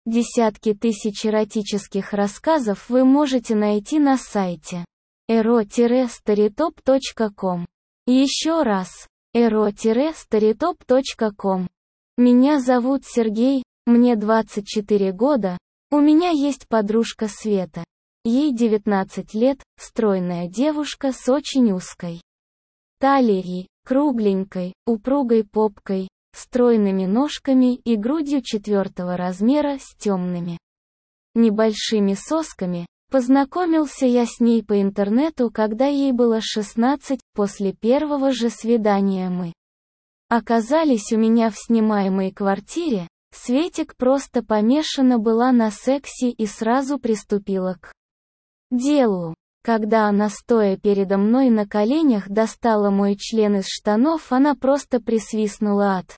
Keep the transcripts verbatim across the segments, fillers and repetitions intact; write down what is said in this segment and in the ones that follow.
Десятки тысяч эротических рассказов вы можете найти на сайте эро старитоп точка ком. Еще раз, эро старитоп точка ком. Меня зовут Сергей, мне двадцать четыре года, у меня есть подружка Света. Ей девятнадцать лет, стройная девушка с очень узкой талией, кругленькой, упругой попкой, стройными ножками и грудью четвертого размера с темными небольшими сосками. Познакомился я с ней по интернету, когда ей было шестнадцать, после первого же свидания мы оказались у меня в снимаемой квартире. Светик просто помешана была на сексе и сразу приступила к делу. Когда она, стоя передо мной на коленях, достала мой член из штанов, она просто присвистнула от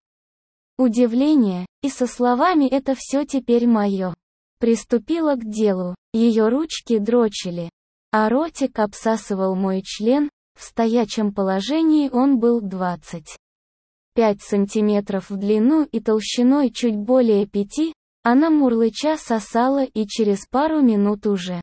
удивления, и со словами «это все теперь мое». Приступила к делу, ее ручки дрочили, а ротик обсасывал мой член, в стоячем положении он был двадцать пять сантиметров в длину и толщиной чуть более пяти, она мурлыча сосала и через пару минут уже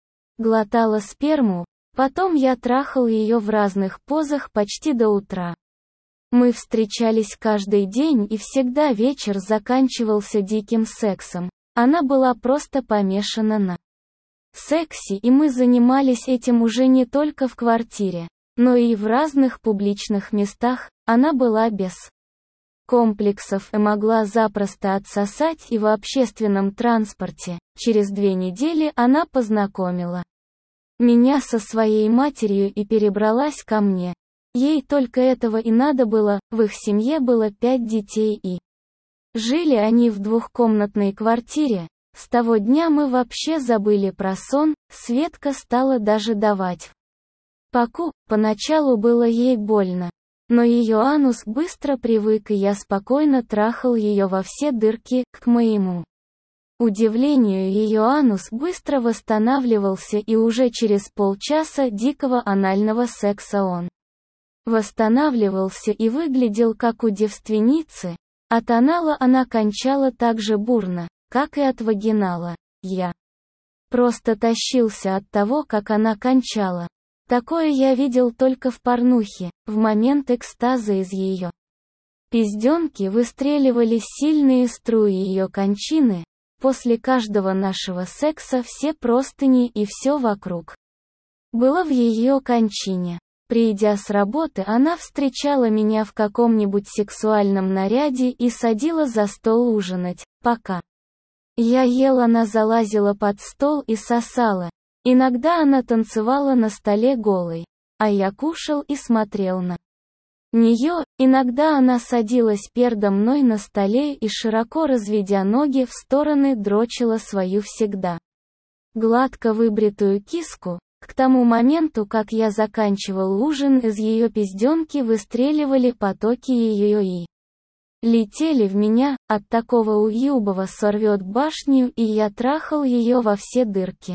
глотала сперму, потом я трахал ее в разных позах почти до утра. Мы встречались каждый день и всегда вечер заканчивался диким сексом. Она была просто помешана на сексе, и мы занимались этим уже не только в квартире, но и в разных публичных местах. Она была без комплексов и могла запросто отсосать и в общественном транспорте. Через две недели она познакомила меня со своей матерью и перебралась ко мне. Ей только этого и надо было, в их семье было пять детей и жили они в двухкомнатной квартире. С того дня мы вообще забыли про сон, Светка стала даже давать паку, поначалу было ей больно. Но ее анус быстро привык, и я спокойно трахал ее во все дырки. К моему удивлению, ее анус быстро восстанавливался, и уже через полчаса дикого анального секса он восстанавливался и выглядел как у девственницы. От анала она кончала так же бурно, как и от вагинала. Я просто тащился от того, как она кончала. Такое я видел только в порнухе. В момент экстаза из ее пизденки выстреливали сильные струи ее кончины. После каждого нашего секса все простыни и все вокруг было в ее кончине. Придя с работы, она встречала меня в каком-нибудь сексуальном наряде и садила за стол ужинать. Пока я ел, она залазила под стол и сосала. Иногда она танцевала на столе голой, а я кушал и смотрел на нее. Иногда она садилась передо мной на столе и, широко разведя ноги в стороны, дрочила свою всегда гладко выбритую киску. К тому моменту, как я заканчивал ужин, из ее пизденки выстреливали потоки ее и летели в меня. От такого уюбова сорвет башню, и я трахал ее во все дырки.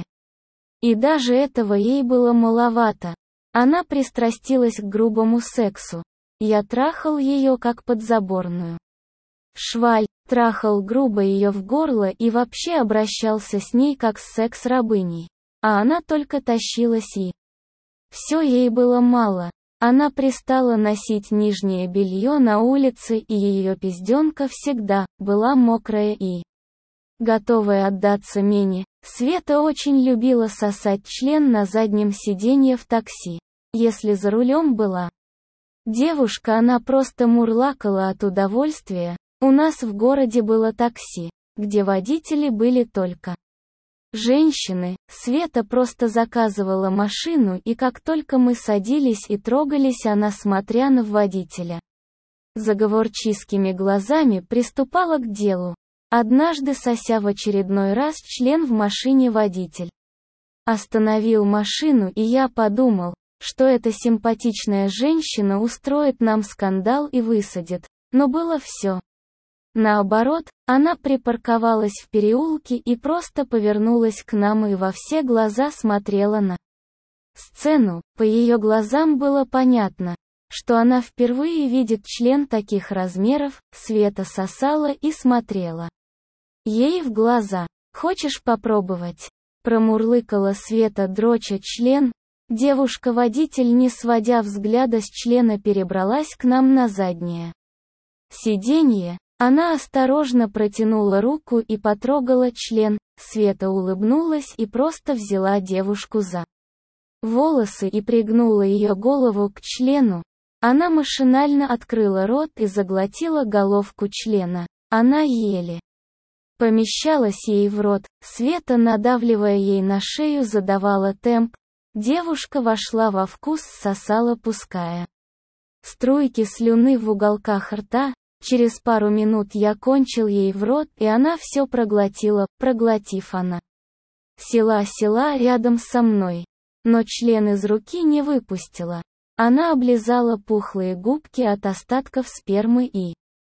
И даже этого ей было маловато. Она пристрастилась к грубому сексу. Я трахал ее как подзаборную шваль, трахал грубо ее в горло и вообще обращался с ней как с секс-рабыней. А она только тащилась, и все ей было мало. Она пристала носить нижнее белье на улице, и ее пизденка всегда была мокрая и готовая отдаться мене. Света очень любила сосать член на заднем сиденье в такси. Если за рулем была девушка, она просто мурлакала от удовольствия. У нас в городе было такси, где водители были только женщины. Света просто заказывала машину, и как только мы садились и трогались, она, смотря на водителя заговорческими глазами, приступала к делу. Однажды, сося в очередной раз член в машине, водитель остановил машину, и я подумал, что эта симпатичная женщина устроит нам скандал и высадит. Но было все наоборот. Она припарковалась в переулке и просто повернулась к нам и во все глаза смотрела на сцену. По ее глазам было понятно, что она впервые видит член таких размеров. Света сосала и смотрела. ей в глаза. «Хочешь попробовать?» Промурлыкала Света, дроча член. Девушка-водитель, не сводя взгляда с члена, перебралась к нам на заднее сиденье. Она осторожно протянула руку и потрогала член. Света улыбнулась и просто взяла девушку за волосы и пригнула ее голову к члену. Она машинально открыла рот и заглотила головку члена. Она еле помещалась ей в рот. Света, надавливая ей на шею, задавала темп. Девушка вошла во вкус, сосала, пуская струйки слюны в уголках рта. Через пару минут я кончил ей в рот, и она все проглотила. Проглотив, она села-села рядом со мной, но член из руки не выпустила. Она облизала пухлые губки от остатков спермы и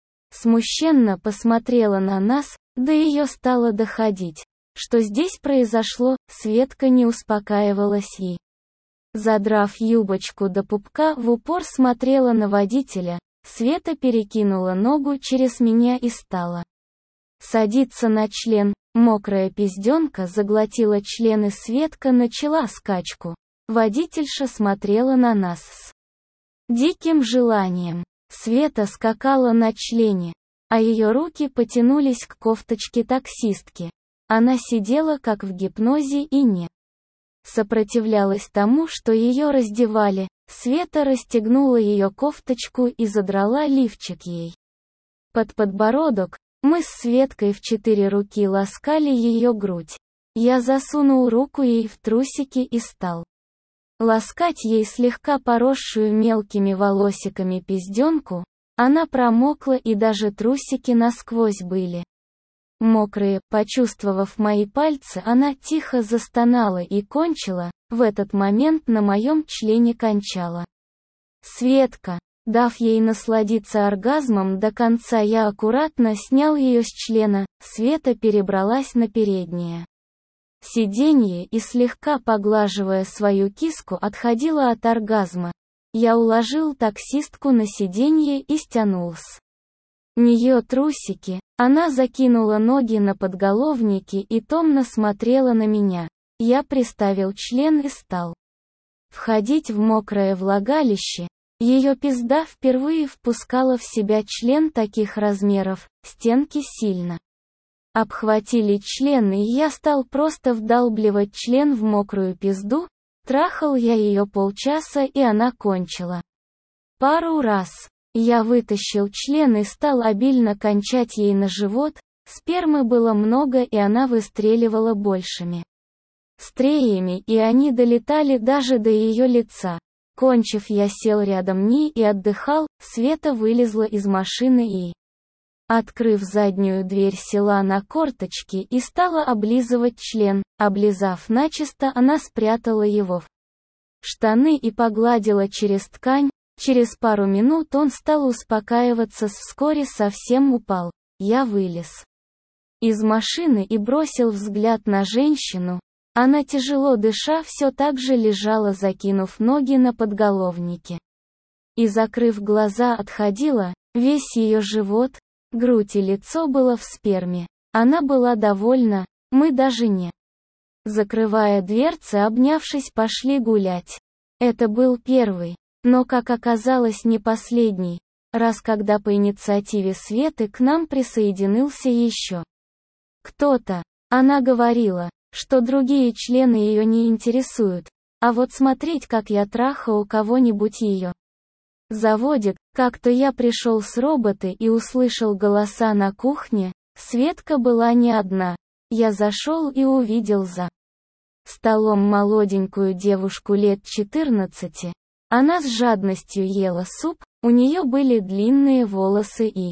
смущенно посмотрела на нас. До ее стало доходить, что здесь произошло. Светка не успокаивалась и, задрав юбочку до пупка, в упор смотрела на водителя. Света перекинула ногу через меня и стала садиться на член. Мокрая пизденка заглотила член, и Светка начала скачку. Водительша смотрела на нас с диким желанием. Света скакала на члене, а ее руки потянулись к кофточке таксистки. Она сидела как в гипнозе и не сопротивлялась тому, что ее раздевали. Света расстегнула ее кофточку и задрала лифчик ей под подбородок. Мы с Светкой в четыре руки ласкали ее грудь. Я засунул руку ей в трусики и стал ласкать ей слегка поросшую мелкими волосиками пизденку. Она промокла, и даже трусики насквозь были мокрые. Почувствовав мои пальцы, она тихо застонала и кончила. В этот момент на моем члене кончала Светка. Дав ей насладиться оргазмом до конца, я аккуратно снял ее с члена. Света перебралась на переднее сиденье и, слегка поглаживая свою киску, отходила от оргазма. Я уложил таксистку на сиденье и стянул с нее трусики. Она закинула ноги на подголовники и томно смотрела на меня. Я приставил член и стал входить в мокрое влагалище. Ее пизда впервые впускала в себя член таких размеров. Стенки сильно обхватили член, и я стал просто вдалбливать член в мокрую пизду. Трахал я ее полчаса, и она кончила пару раз. Я вытащил член и стал обильно кончать ей на живот. Спермы было много, и она выстреливала большими стриями, и они долетали даже до ее лица. Кончив, я сел рядом ней и отдыхал. Света вылезла из машины и, открыв заднюю дверь, села на корточки и стала облизывать член. Облизав начисто, она спрятала его в штаны и погладила через ткань. Через пару минут он стал успокаиваться, вскоре совсем упал. Я вылез из машины и бросил взгляд на женщину. Она, тяжело дыша, все так же лежала, закинув ноги на подголовники и, закрыв глаза, отходила. Весь ее живот, грудь и лицо было в сперме. Она была довольна. Мы даже не закрывая дверцы, обнявшись, пошли гулять. Это был первый, но, как оказалось, не последний раз, когда по инициативе Светы к нам присоединился еще кто-то. Она говорила, что другие члены ее не интересуют, а вот смотреть, как я трахаю кого-нибудь, ее заводит. Как-то я пришел с работы и услышал голоса на кухне. Светка была не одна. Я зашел и увидел за столом молоденькую девушку лет четырнадцати. Она с жадностью ела суп, у нее были длинные волосы и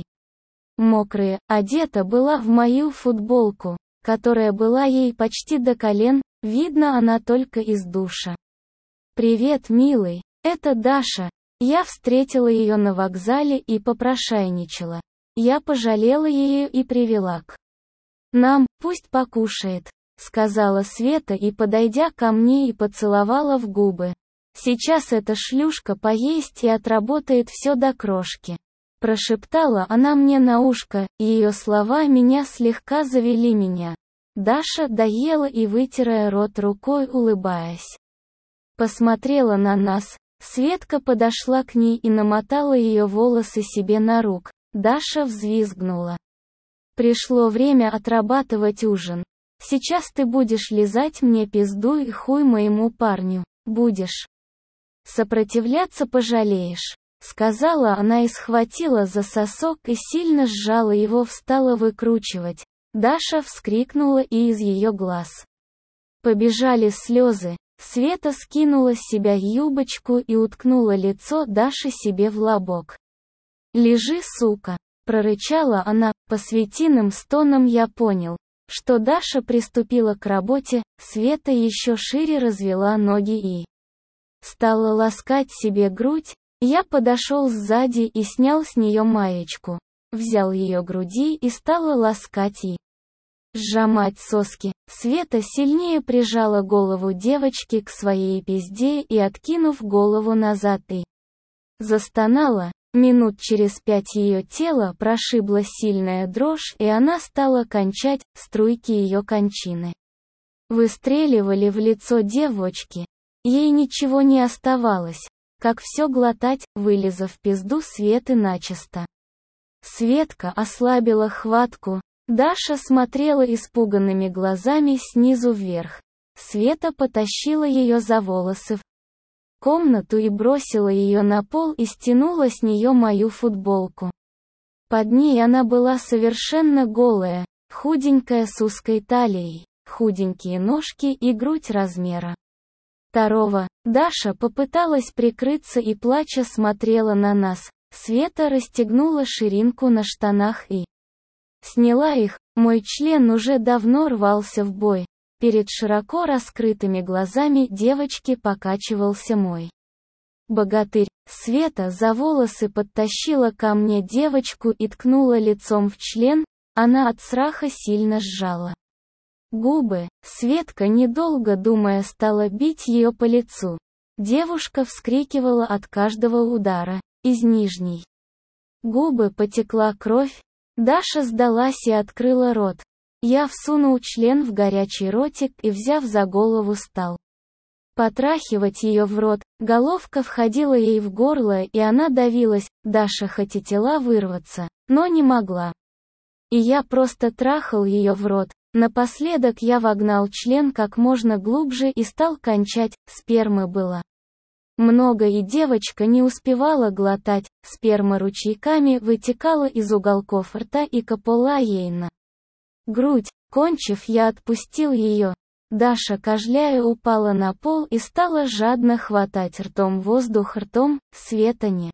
мокрые. Одета была в мою футболку, которая была ей почти до колен. Видно, она только из душа. «Привет, милый, это Даша». Я встретила ее на вокзале и попрошайничала. Я пожалела ее и привела к нам. «Пусть покушает», — сказала Света и, подойдя ко мне, и поцеловала в губы. «Сейчас эта шлюшка поесть и отработает все до крошки». Прошептала она мне на ушко, и ее слова меня слегка завели меня. Даша доела и, вытирая рот рукой, улыбаясь, посмотрела на нас. Светка подошла к ней и намотала ее волосы себе на рук. Даша взвизгнула. Пришло время отрабатывать ужин. Сейчас ты будешь лизать мне пизду и хуй моему парню. Будешь сопротивляться, пожалеешь, сказала она и схватила за сосок и сильно сжала его, встала выкручивать. Даша вскрикнула, и из ее глаз побежали слезы. Света скинула с себя юбочку и уткнула лицо Даши себе в лобок. «Лежи, сука!» — прорычала она. По Светиным стонам я понял, что Даша приступила к работе. Света еще шире развела ноги и стала ласкать себе грудь. Я подошел сзади и снял с нее маечку, взял ее груди и стала ласкать и сжимать соски. Света сильнее прижала голову девочки к своей пизде и, откинув голову назад, и застонала. Минут через пять ее тело прошибла сильная дрожь, и она стала кончать. Струйки ее кончины выстреливали в лицо девочки. Ей ничего не оставалось, как все глотать, вылизав пизду Светы начисто. Светка ослабила хватку. Даша смотрела испуганными глазами снизу вверх. Света потащила ее за волосы в комнату и бросила ее на пол и стянула с нее мою футболку. Под ней она была совершенно голая, худенькая, с узкой талией, худенькие ножки и грудь размера второго. Даша попыталась прикрыться и, плача, смотрела на нас. Света расстегнула ширинку на штанах и сняла их. Мой член уже давно рвался в бой. Перед широко раскрытыми глазами девочки покачивался мой богатырь. Света за волосы подтащила ко мне девочку и ткнула лицом в член. Она от страха сильно сжала губы. Светка, недолго думая, стала бить ее по лицу. Девушка вскрикивала от каждого удара. Из нижней губы потекла кровь. Даша сдалась и открыла рот. Я всунул член в горячий ротик и, взяв за голову, стал потрахивать ее в рот. Головка входила ей в горло, и она давилась. Даша хотела вырваться, но не могла. И я просто трахал ее в рот. Напоследок я вогнал член как можно глубже и стал кончать. Спермы было много, и девочка не успевала глотать. Сперма ручейками вытекала из уголков рта и капала ей на грудь. Кончив, я отпустил ее. Даша, кашляя, упала на пол и стала жадно хватать ртом воздух. Ртом. Света не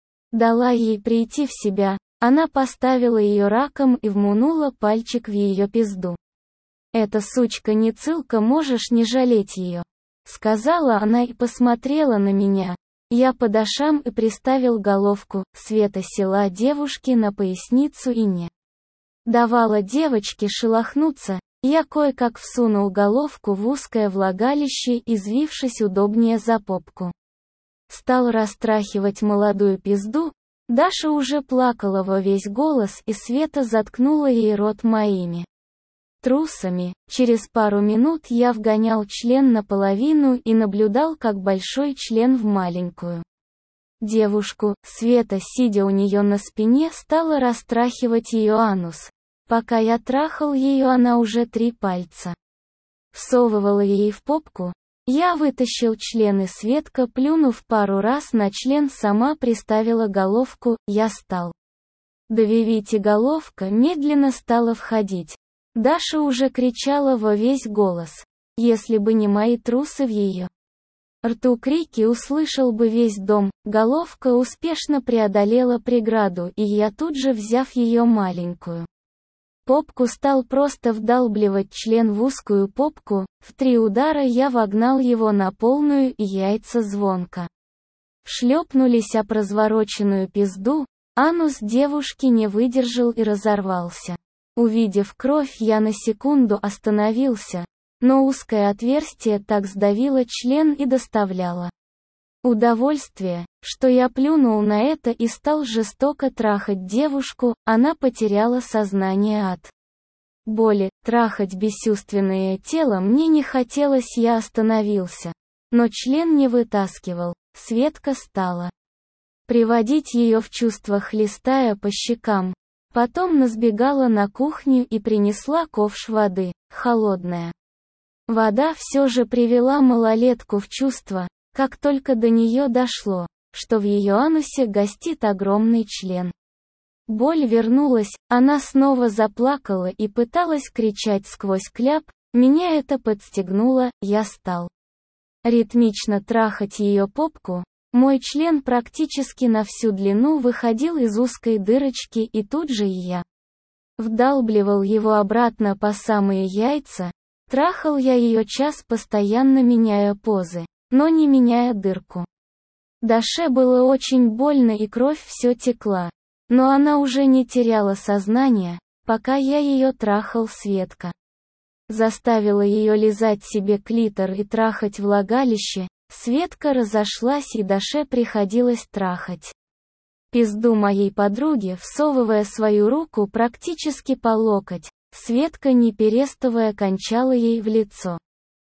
дала ей прийти в себя. Она поставила ее раком и вмунула пальчик в ее пизду. «Эта сучка не цылка, можешь не жалеть ее», — сказала она и посмотрела на меня. Я под ушам и приставил головку. Света села девушке на поясницу и не давала девочке шелохнуться. Я кое-как всунул головку в узкое влагалище, извившись удобнее за попку. Стал растрахивать молодую пизду. Даша уже плакала во весь голос, и Света заткнула ей рот моими трусами. Через пару минут я вгонял член наполовину и наблюдал, как большой член в маленькую девушку. Света, сидя у нее на спине, стала растрахивать ее анус. Пока я трахал ее, она уже три пальца всовывала ей в попку. Я вытащил член, и Светка, плюнув пару раз на член, сама приставила головку. Я стал давить, и головка медленно стала входить. Даша уже кричала во весь голос. Если бы не мои трусы в ее рту, крики услышал бы весь дом. Головка успешно преодолела преграду, и я, тут же взяв ее маленькую попку, стал просто вдалбливать член в узкую попку. В три удара я вогнал его на полную, и яйца звонко шлепнулись о развороченную пизду. Анус девушки не выдержал и разорвался. Увидев кровь, я на секунду остановился, но узкое отверстие так сдавило член и доставляло удовольствие, что я плюнул на это и стал жестоко трахать девушку, она потеряла сознание от боли. Трахать бесчувственное тело мне не хотелось, я остановился. Но член не вытаскивал. Светка стала приводить ее в чувство, хлестая по щекам. Потом насбегала на кухню и принесла ковш воды, холодная. Вода все же привела малолетку в чувство, как только до нее дошло, что в ее анусе гостит огромный член. Боль вернулась, она снова заплакала и пыталась кричать сквозь кляп, меня это подстегнуло, я стал ритмично трахать ее попку. Мой член практически на всю длину выходил из узкой дырочки, и тут же и я вдалбливал его обратно по самые яйца. Трахал я ее час, постоянно меняя позы, но не меняя дырку. Даше было очень больно и кровь все текла, но она уже не теряла сознание, пока я ее трахал. Светка заставила ее лизать себе клитор и трахать влагалище. Светка разошлась, и Даше приходилось трахать пизду моей подруги, всовывая свою руку практически по локоть. Светка, не переставая, кончала ей в лицо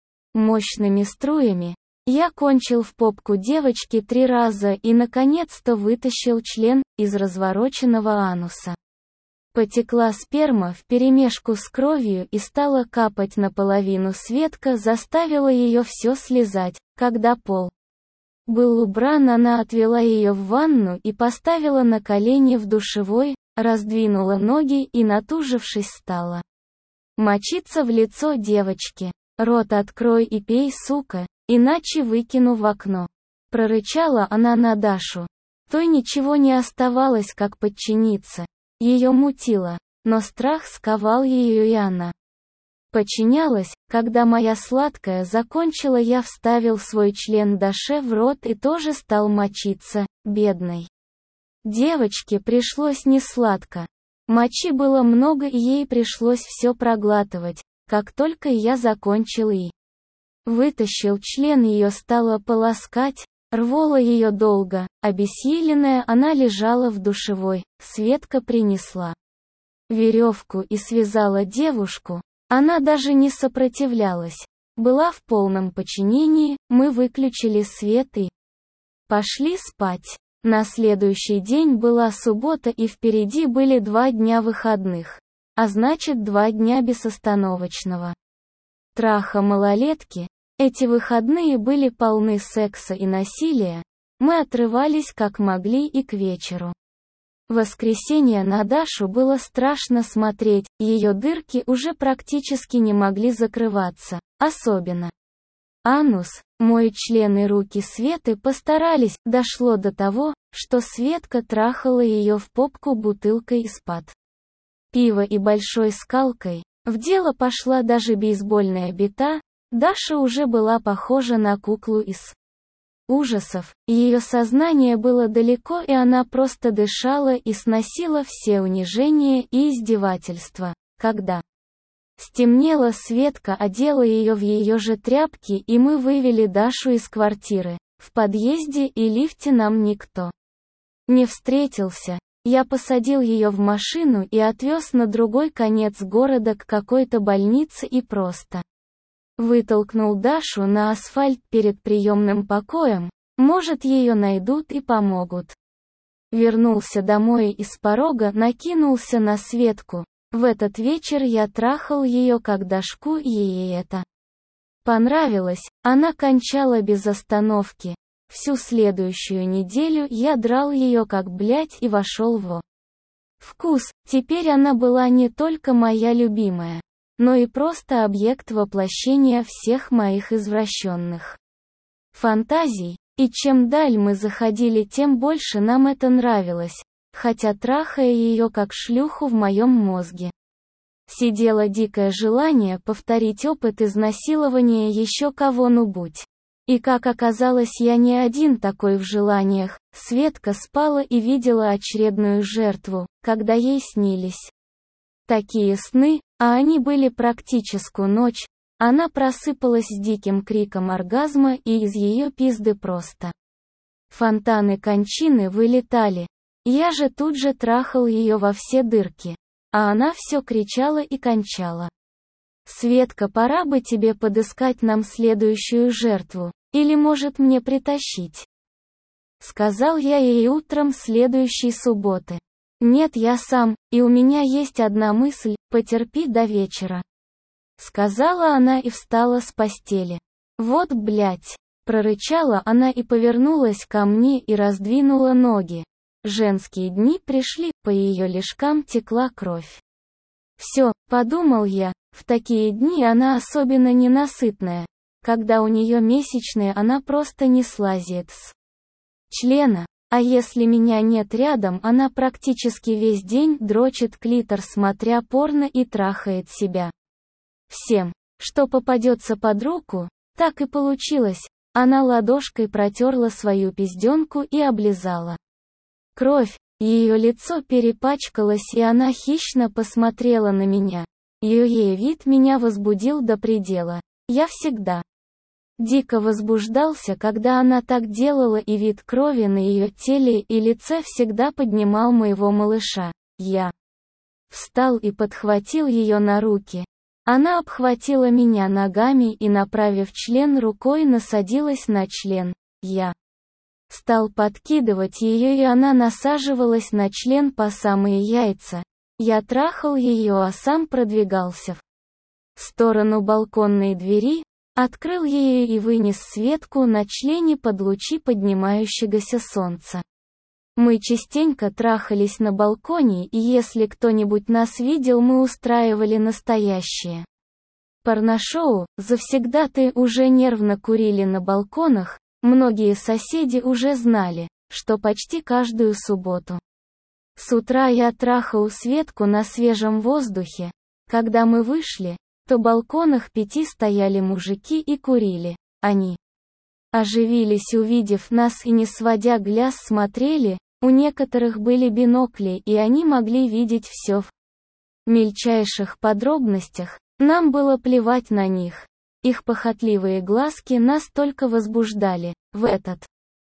мощными струями. Я кончил в попку девочки три раза и наконец-то вытащил член из развороченного ануса. Потекла сперма вперемешку с кровью и стала капать наполовину. Светка заставила ее все слезать. Когда пол был убран, она отвела ее в ванну и поставила на колени в душевой, раздвинула ноги и, натужившись, стала мочиться в лицо девочки. «Рот открой и пей, сука, иначе выкину в окно», — прорычала она на Дашу. Той ничего не оставалось, как подчиниться. Ее мутило, но страх сковал ее, и она подчинялась. Когда моя сладкая закончила, я вставил свой член Даше в рот и тоже стал мочиться. Бедной девочке пришлось несладко. Мочи было много, и ей пришлось все проглатывать. Как только я закончил и вытащил член, ее стало полоскать, рвало ее долго. Обессиленная, она лежала в душевой. Светка принесла веревку и связала девушку. Она даже не сопротивлялась. Была в полном подчинении. Мы выключили свет и пошли спать. На следующий день была суббота, и впереди были два дня выходных. А значит, два дня безостановочного траха малолетки. Эти выходные были полны секса и насилия. Мы отрывались как могли, и к вечеру в воскресенье на Дашу было страшно смотреть. Ее дырки уже практически не могли закрываться, особенно анус. Мой член и руки Светы постарались. Дошло до того, что Светка трахала ее в попку бутылкой из-под пива и большой скалкой. В дело пошла даже бейсбольная бита. Даша уже была похожа на куклу из ужасов. Ее сознание было далеко, и она просто дышала и сносила все унижения и издевательства. Когда стемнело, Светка одела ее в ее же тряпки, и мы вывели Дашу из квартиры. В подъезде и лифте нам никто не встретился. Я посадил ее в машину и отвез на другой конец города к какой-то больнице и просто вытолкнул Дашу на асфальт перед приемным покоем. Может, ее найдут и помогут. Вернулся домой и с порога накинулся на Светку. В этот вечер я трахал ее как Дашку, и ей это понравилось. Она кончала без остановки. Всю следующую неделю я драл ее как блять и вошел в вкус. Теперь она была не только моя любимая, но и просто объект воплощения всех моих извращенных фантазий. И чем даль мы заходили, тем больше нам это нравилось, хотя, трахая ее как шлюху, в моем мозге сидело дикое желание повторить опыт изнасилования еще кого-нибудь. И как оказалось, я не один такой в желаниях. Светка спала и видела очередную жертву, когда ей снились такие сны, а они были практическую ночь. Она просыпалась с диким криком оргазма, и из ее пизды просто Фонтаны кончины вылетали. Я же тут же трахал ее во все дырки. А она все кричала и кончала. «Светка, пора бы тебе подыскать нам следующую жертву. Или может мне притащить?» Сказал я ей утром следующей субботы. «Нет, я сам, и у меня есть одна мысль, потерпи до вечера». Сказала она и встала с постели. «Вот блять!» Прорычала она и повернулась ко мне и раздвинула ноги. Женские дни пришли, по ее лишкам текла кровь. Все, подумал я, в такие дни она особенно ненасытная. Когда у нее месячные, она просто не слазит с члена. А если меня нет рядом, она практически весь день дрочит клитор, смотря порно, и трахает себя. Всем, что попадется под руку, так и получилось. Она ладошкой протерла свою пизденку и облизала кровь. Ее лицо перепачкалось, и она хищно посмотрела на меня. Ее вид меня возбудил до предела. Я всегда дико возбуждался, когда она так делала, и вид крови на ее теле и лице всегда поднимал моего малыша. Я встал и подхватил ее на руки. Она обхватила меня ногами и, направив член рукой, насадилась на член. Я стал подкидывать ее, и она насаживалась на член по самые яйца. Я трахал ее, а сам продвигался в сторону балконной двери, открыл ее и вынес Светку на члене под лучи поднимающегося солнца. Мы частенько трахались на балконе, и если кто-нибудь нас видел, мы устраивали настоящее порношоу. Завсегдатаи уже нервно курили на балконах. Многие соседи уже знали, что почти каждую субботу с утра я трахал Светку на свежем воздухе. Когда мы вышли, то на балконах пяти стояли мужики и курили. Они оживились, увидев нас, и не сводя глаз смотрели. У некоторых были бинокли, и они могли видеть все в мельчайших подробностях. Нам было плевать на них. Их похотливые глазки нас только возбуждали. В этот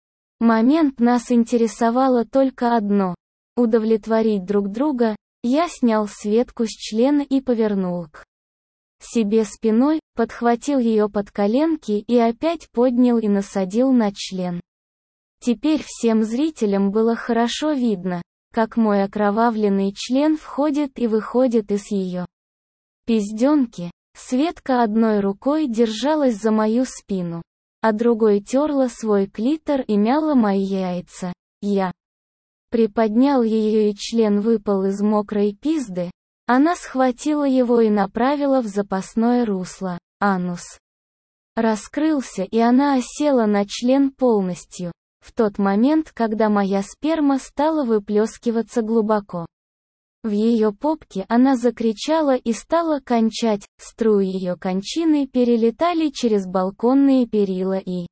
момент нас интересовало только одно – удовлетворить друг друга. Я снял Светку с члена и повернул к себе спиной, подхватил ее под коленки и опять поднял и насадил на член. Теперь всем зрителям было хорошо видно, как мой окровавленный член входит и выходит из ее пизденки. Светка одной рукой держалась за мою спину, а другой терла свой клитор и мяла мои яйца. Я приподнял ее, и член выпал из мокрой пизды. Она схватила его и направила в запасное русло. Анус раскрылся, и она осела на член полностью. В тот момент, когда моя сперма стала выплескиваться глубоко в ее попке, она закричала и стала кончать. Струи ее кончины перелетали через балконные перила и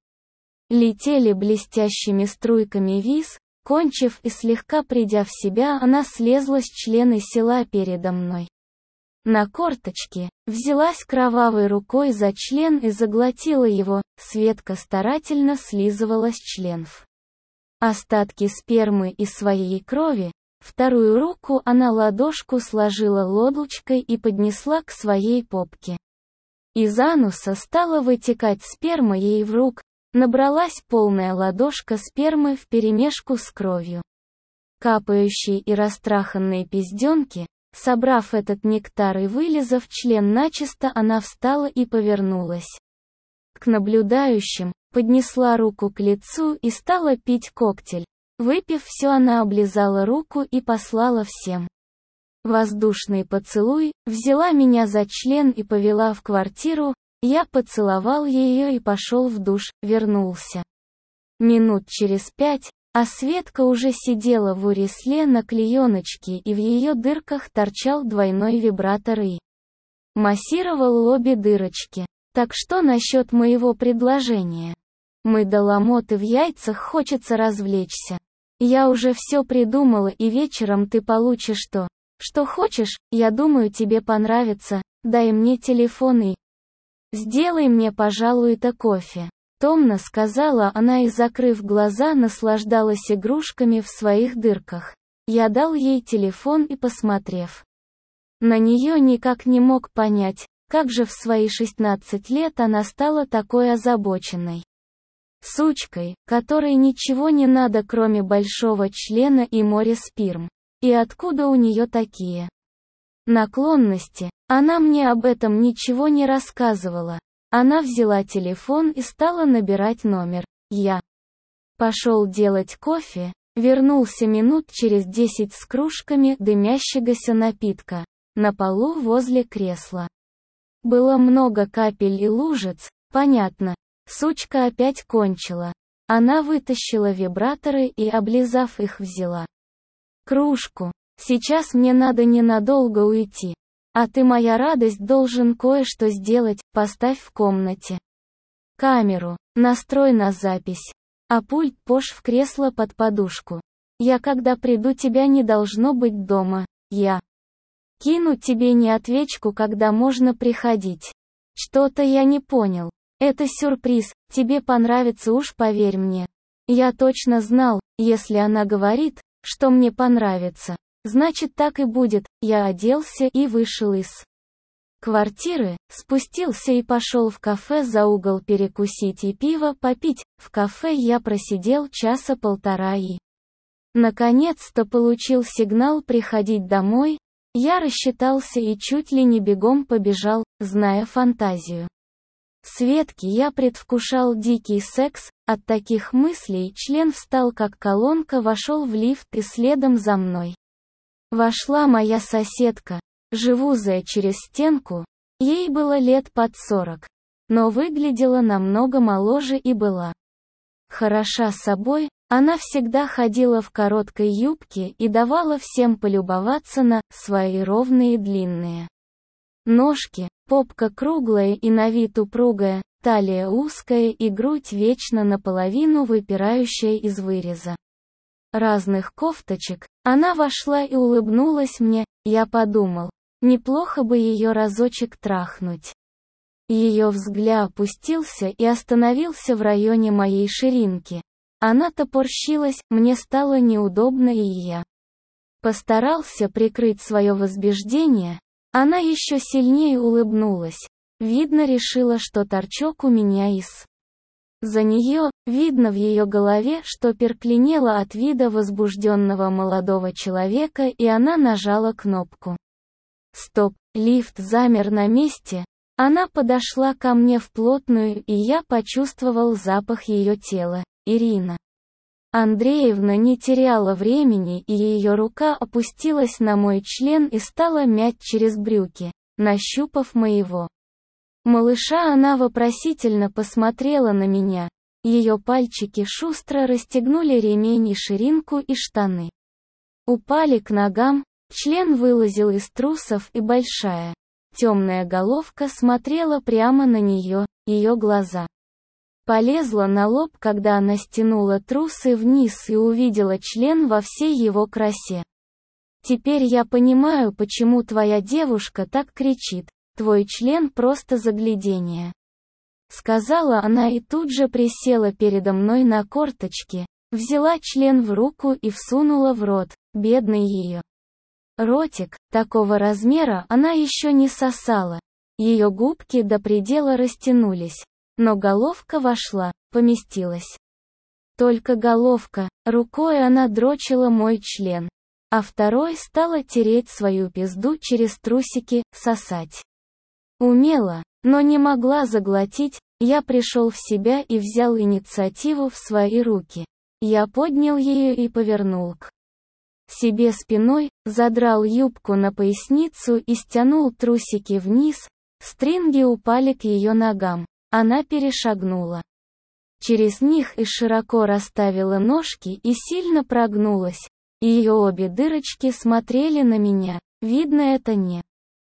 летели блестящими струйками вниз. Кончив и слегка придя в себя, она слезла с члена и села передо мной на корточки, взялась кровавой рукой за член и заглотила его. Светка старательно слизывала с членов остатки спермы и своей крови. Вторую руку она ладошку сложила лодочкой и поднесла к своей попке. Из ануса стала вытекать сперма ей в рук. Набралась полная ладошка спермы вперемешку с кровью, капающей и растраханной пизденки. Собрав этот нектар и вылизав член начисто, она встала и повернулась к наблюдающим, поднесла руку к лицу и стала пить коктейль. Выпив все, она облизала руку и послала всем воздушный поцелуй, взяла меня за член и повела в квартиру. Я поцеловал ее и пошел в душ, вернулся минут через пять, а Светка уже сидела в уресле на клееночке, и в ее дырках торчал двойной вибратор и массировал обе дырочки. Так что насчет моего предложения? Мы до ломоты в яйцах, хочется развлечься. Я уже все придумала, и вечером ты получишь то, что хочешь. Я думаю, тебе понравится. Дай мне телефон и сделай мне, пожалуй-то, кофе. Томно сказала она и, закрыв глаза, наслаждалась игрушками в своих дырках. Я дал ей телефон и, посмотрев на нее, никак не мог понять, как же в свои шестнадцать лет она стала такой озабоченной сучкой, которой ничего не надо, кроме большого члена и моря сперм. И откуда у нее такие наклонности? Она мне об этом ничего не рассказывала. Она взяла телефон и стала набирать номер. Я пошел делать кофе, вернулся минут через десять с кружками дымящегося напитка на полу возле кресла. Было много капель и лужиц, понятно. Сучка опять кончила. Она вытащила вибраторы и, облизав их, взяла кружку. Сейчас мне надо ненадолго уйти. А ты, моя радость, должен кое-что сделать. Поставь в комнате камеру, настрой на запись. А пульт пош в кресло под подушку. Я когда приду, тебя не должно быть дома. Я кину тебе не отвечку, когда можно приходить. Что-то я не понял. Это сюрприз, тебе понравится, уж поверь мне. Я точно знал, если она говорит, что мне понравится, значит так и будет. Я оделся и вышел из квартиры, спустился и пошел в кафе за угол перекусить и пиво попить. В кафе я просидел часа полтора и наконец-то получил сигнал приходить домой. Я рассчитался и чуть ли не бегом побежал, зная фантазию Светки, я предвкушал дикий секс. От таких мыслей член встал как колонка, вошел в лифт и следом за мной вошла моя соседка, живузая через стенку. Ей было лет под сорок, но выглядела намного моложе и была хороша собой. Она всегда ходила в короткой юбке и давала всем полюбоваться на свои ровные длинные ножки. Попка круглая и на вид упругая, талия узкая и грудь вечно наполовину выпирающая из выреза разных кофточек. Она вошла и улыбнулась мне. Я подумал, неплохо бы ее разочек трахнуть. Ее взгляд опустился и остановился в районе моей ширинки. Она топорщилась, мне стало неудобно и я постарался прикрыть свое возбуждение. Она еще сильнее улыбнулась. Видно, решила, что торчок у меня из за нее. Видно в ее голове, что перклинело от вида возбужденного молодого человека, и она нажала кнопку. Стоп, лифт замер на месте. Она подошла ко мне вплотную, и я почувствовал запах ее тела. Ирина Андреевна не теряла времени, и ее рука опустилась на мой член и стала мять через брюки, нащупав моего малыша. Она вопросительно посмотрела на меня. Ее пальчики шустро расстегнули ремень и ширинку, и штаны упали к ногам. Член вылазил из трусов, и большая темная головка смотрела прямо на нее. Ее глаза полезла на лоб, когда она стянула трусы вниз и увидела член во всей его красе. «Теперь я понимаю, почему твоя девушка так кричит. Твой член просто загляденье», — сказала она и тут же присела передо мной на корточки, взяла член в руку и всунула в рот. Бедный ее ротик, такого размера она еще не сосала. Ее губки до предела растянулись. Но головка вошла, поместилась. Только головка. Рукой она дрочила мой член, а второй стала тереть свою пизду через трусики, сосать. Умела, но не могла заглотить. Я пришел в себя и взял инициативу в свои руки. Я поднял ее и повернул к себе спиной, задрал юбку на поясницу и стянул трусики вниз. Стринги упали к ее ногам. Она перешагнула через них и широко расставила ножки и сильно прогнулась. Ее обе дырочки смотрели на меня. Видно, это не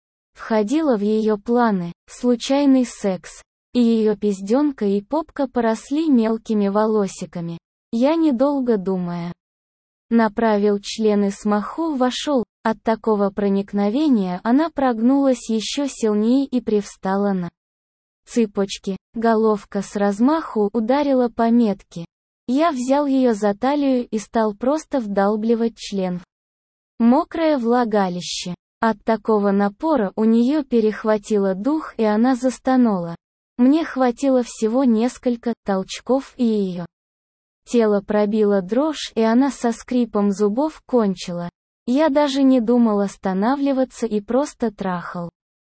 входило в ее планы. Случайный секс. И ее пизденка и попка поросли мелкими волосиками. Я, недолго думая, направил член и смаху вошел. От такого проникновения она прогнулась еще сильнее и привстала на Цыпочки, головка с размаху ударила по метке. Я взял ее за талию и стал просто вдалбливать член в мокрое влагалище. От такого напора у нее перехватило дух и она застонала. Мне хватило всего несколько толчков и ее тело пробило дрожь и она со скрипом зубов кончила. Я даже не думал останавливаться и просто трахал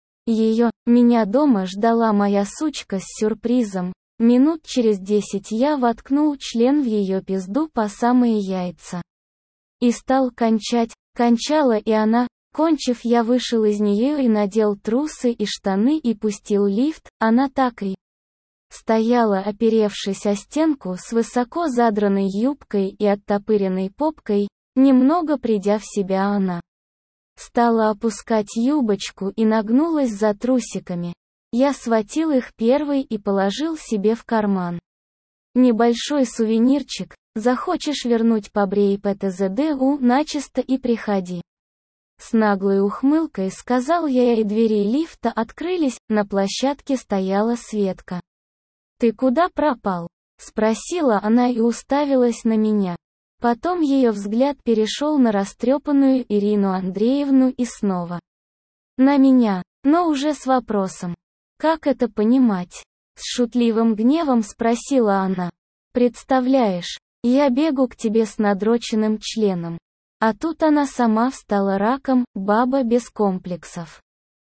ее. Меня дома ждала моя сучка с сюрпризом. Минут через десять я воткнул член в ее пизду по самые яйца. И стал кончать. Кончала и она. Кончив, я вышел из нее и надел трусы и штаны и пустил лифт. Она так и стояла, оперевшись о стенку с высоко задранной юбкой и оттопыренной попкой. Немного придя в себя, она стала опускать юбочку и нагнулась за трусиками. Я схватил их первый и положил себе в карман. Небольшой сувенирчик. Захочешь вернуть, побрей ПТЗДУ начисто и приходи. С наглой ухмылкой сказал я, и двери лифта открылись. На площадке стояла Светка. «Ты куда пропал?» — спросила она и уставилась на меня. Потом ее взгляд перешел на растрепанную Ирину Андреевну и снова на меня, но уже с вопросом. «Как это понимать?» — с шутливым гневом спросила она. «Представляешь, я бегу к тебе с надроченным членом. А тут она сама встала раком, баба без комплексов.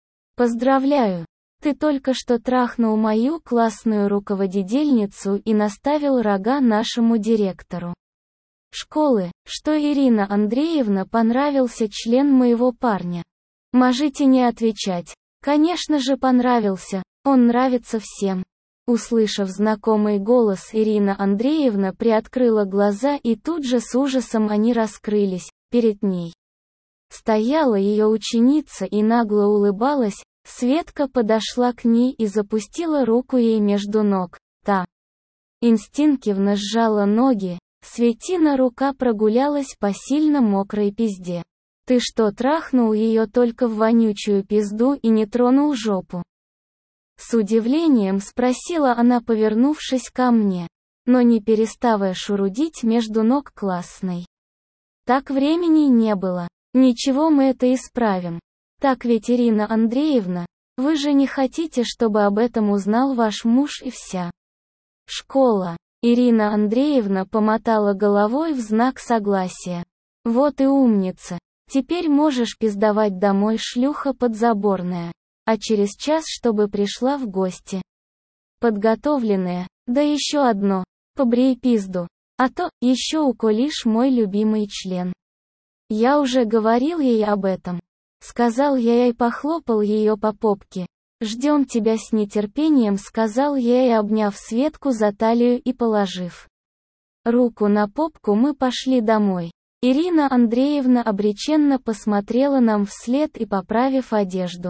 Поздравляю, ты только что трахнул мою классную руководительницу и наставил рога нашему директору школы, что Ирина Андреевна понравился член моего парня. Можете не отвечать. Конечно же понравился, он нравится всем». Услышав знакомый голос, Ирина Андреевна приоткрыла глаза и тут же с ужасом они раскрылись. Перед ней стояла ее ученица и нагло улыбалась. Светка подошла к ней и запустила руку ей между ног. Та инстинктивно сжала ноги. Светина рука прогулялась по сильно мокрой пизде. «Ты что, трахнул ее только в вонючую пизду и не тронул жопу?» С удивлением спросила она, повернувшись ко мне, но не переставая шурудить между ног классной. «Так времени не было. Ничего, мы это исправим. Так ведь, Ирина Андреевна, вы же не хотите, чтобы об этом узнал ваш муж и вся школа?» Ирина Андреевна помотала головой в знак согласия. «Вот и умница. Теперь можешь пиздовать домой, шлюха подзаборная. А через час, чтобы пришла в гости подготовленная. Да еще одно. Побрей пизду. А то, еще уколишь мой любимый член». «Я уже говорил ей об этом», — сказал я и похлопал ее по попке. «Ждем тебя с нетерпением», — сказал я и, обняв Светку за талию и положив руку на попку, мы пошли домой. Ирина Андреевна обреченно посмотрела нам вслед и, поправив одежду,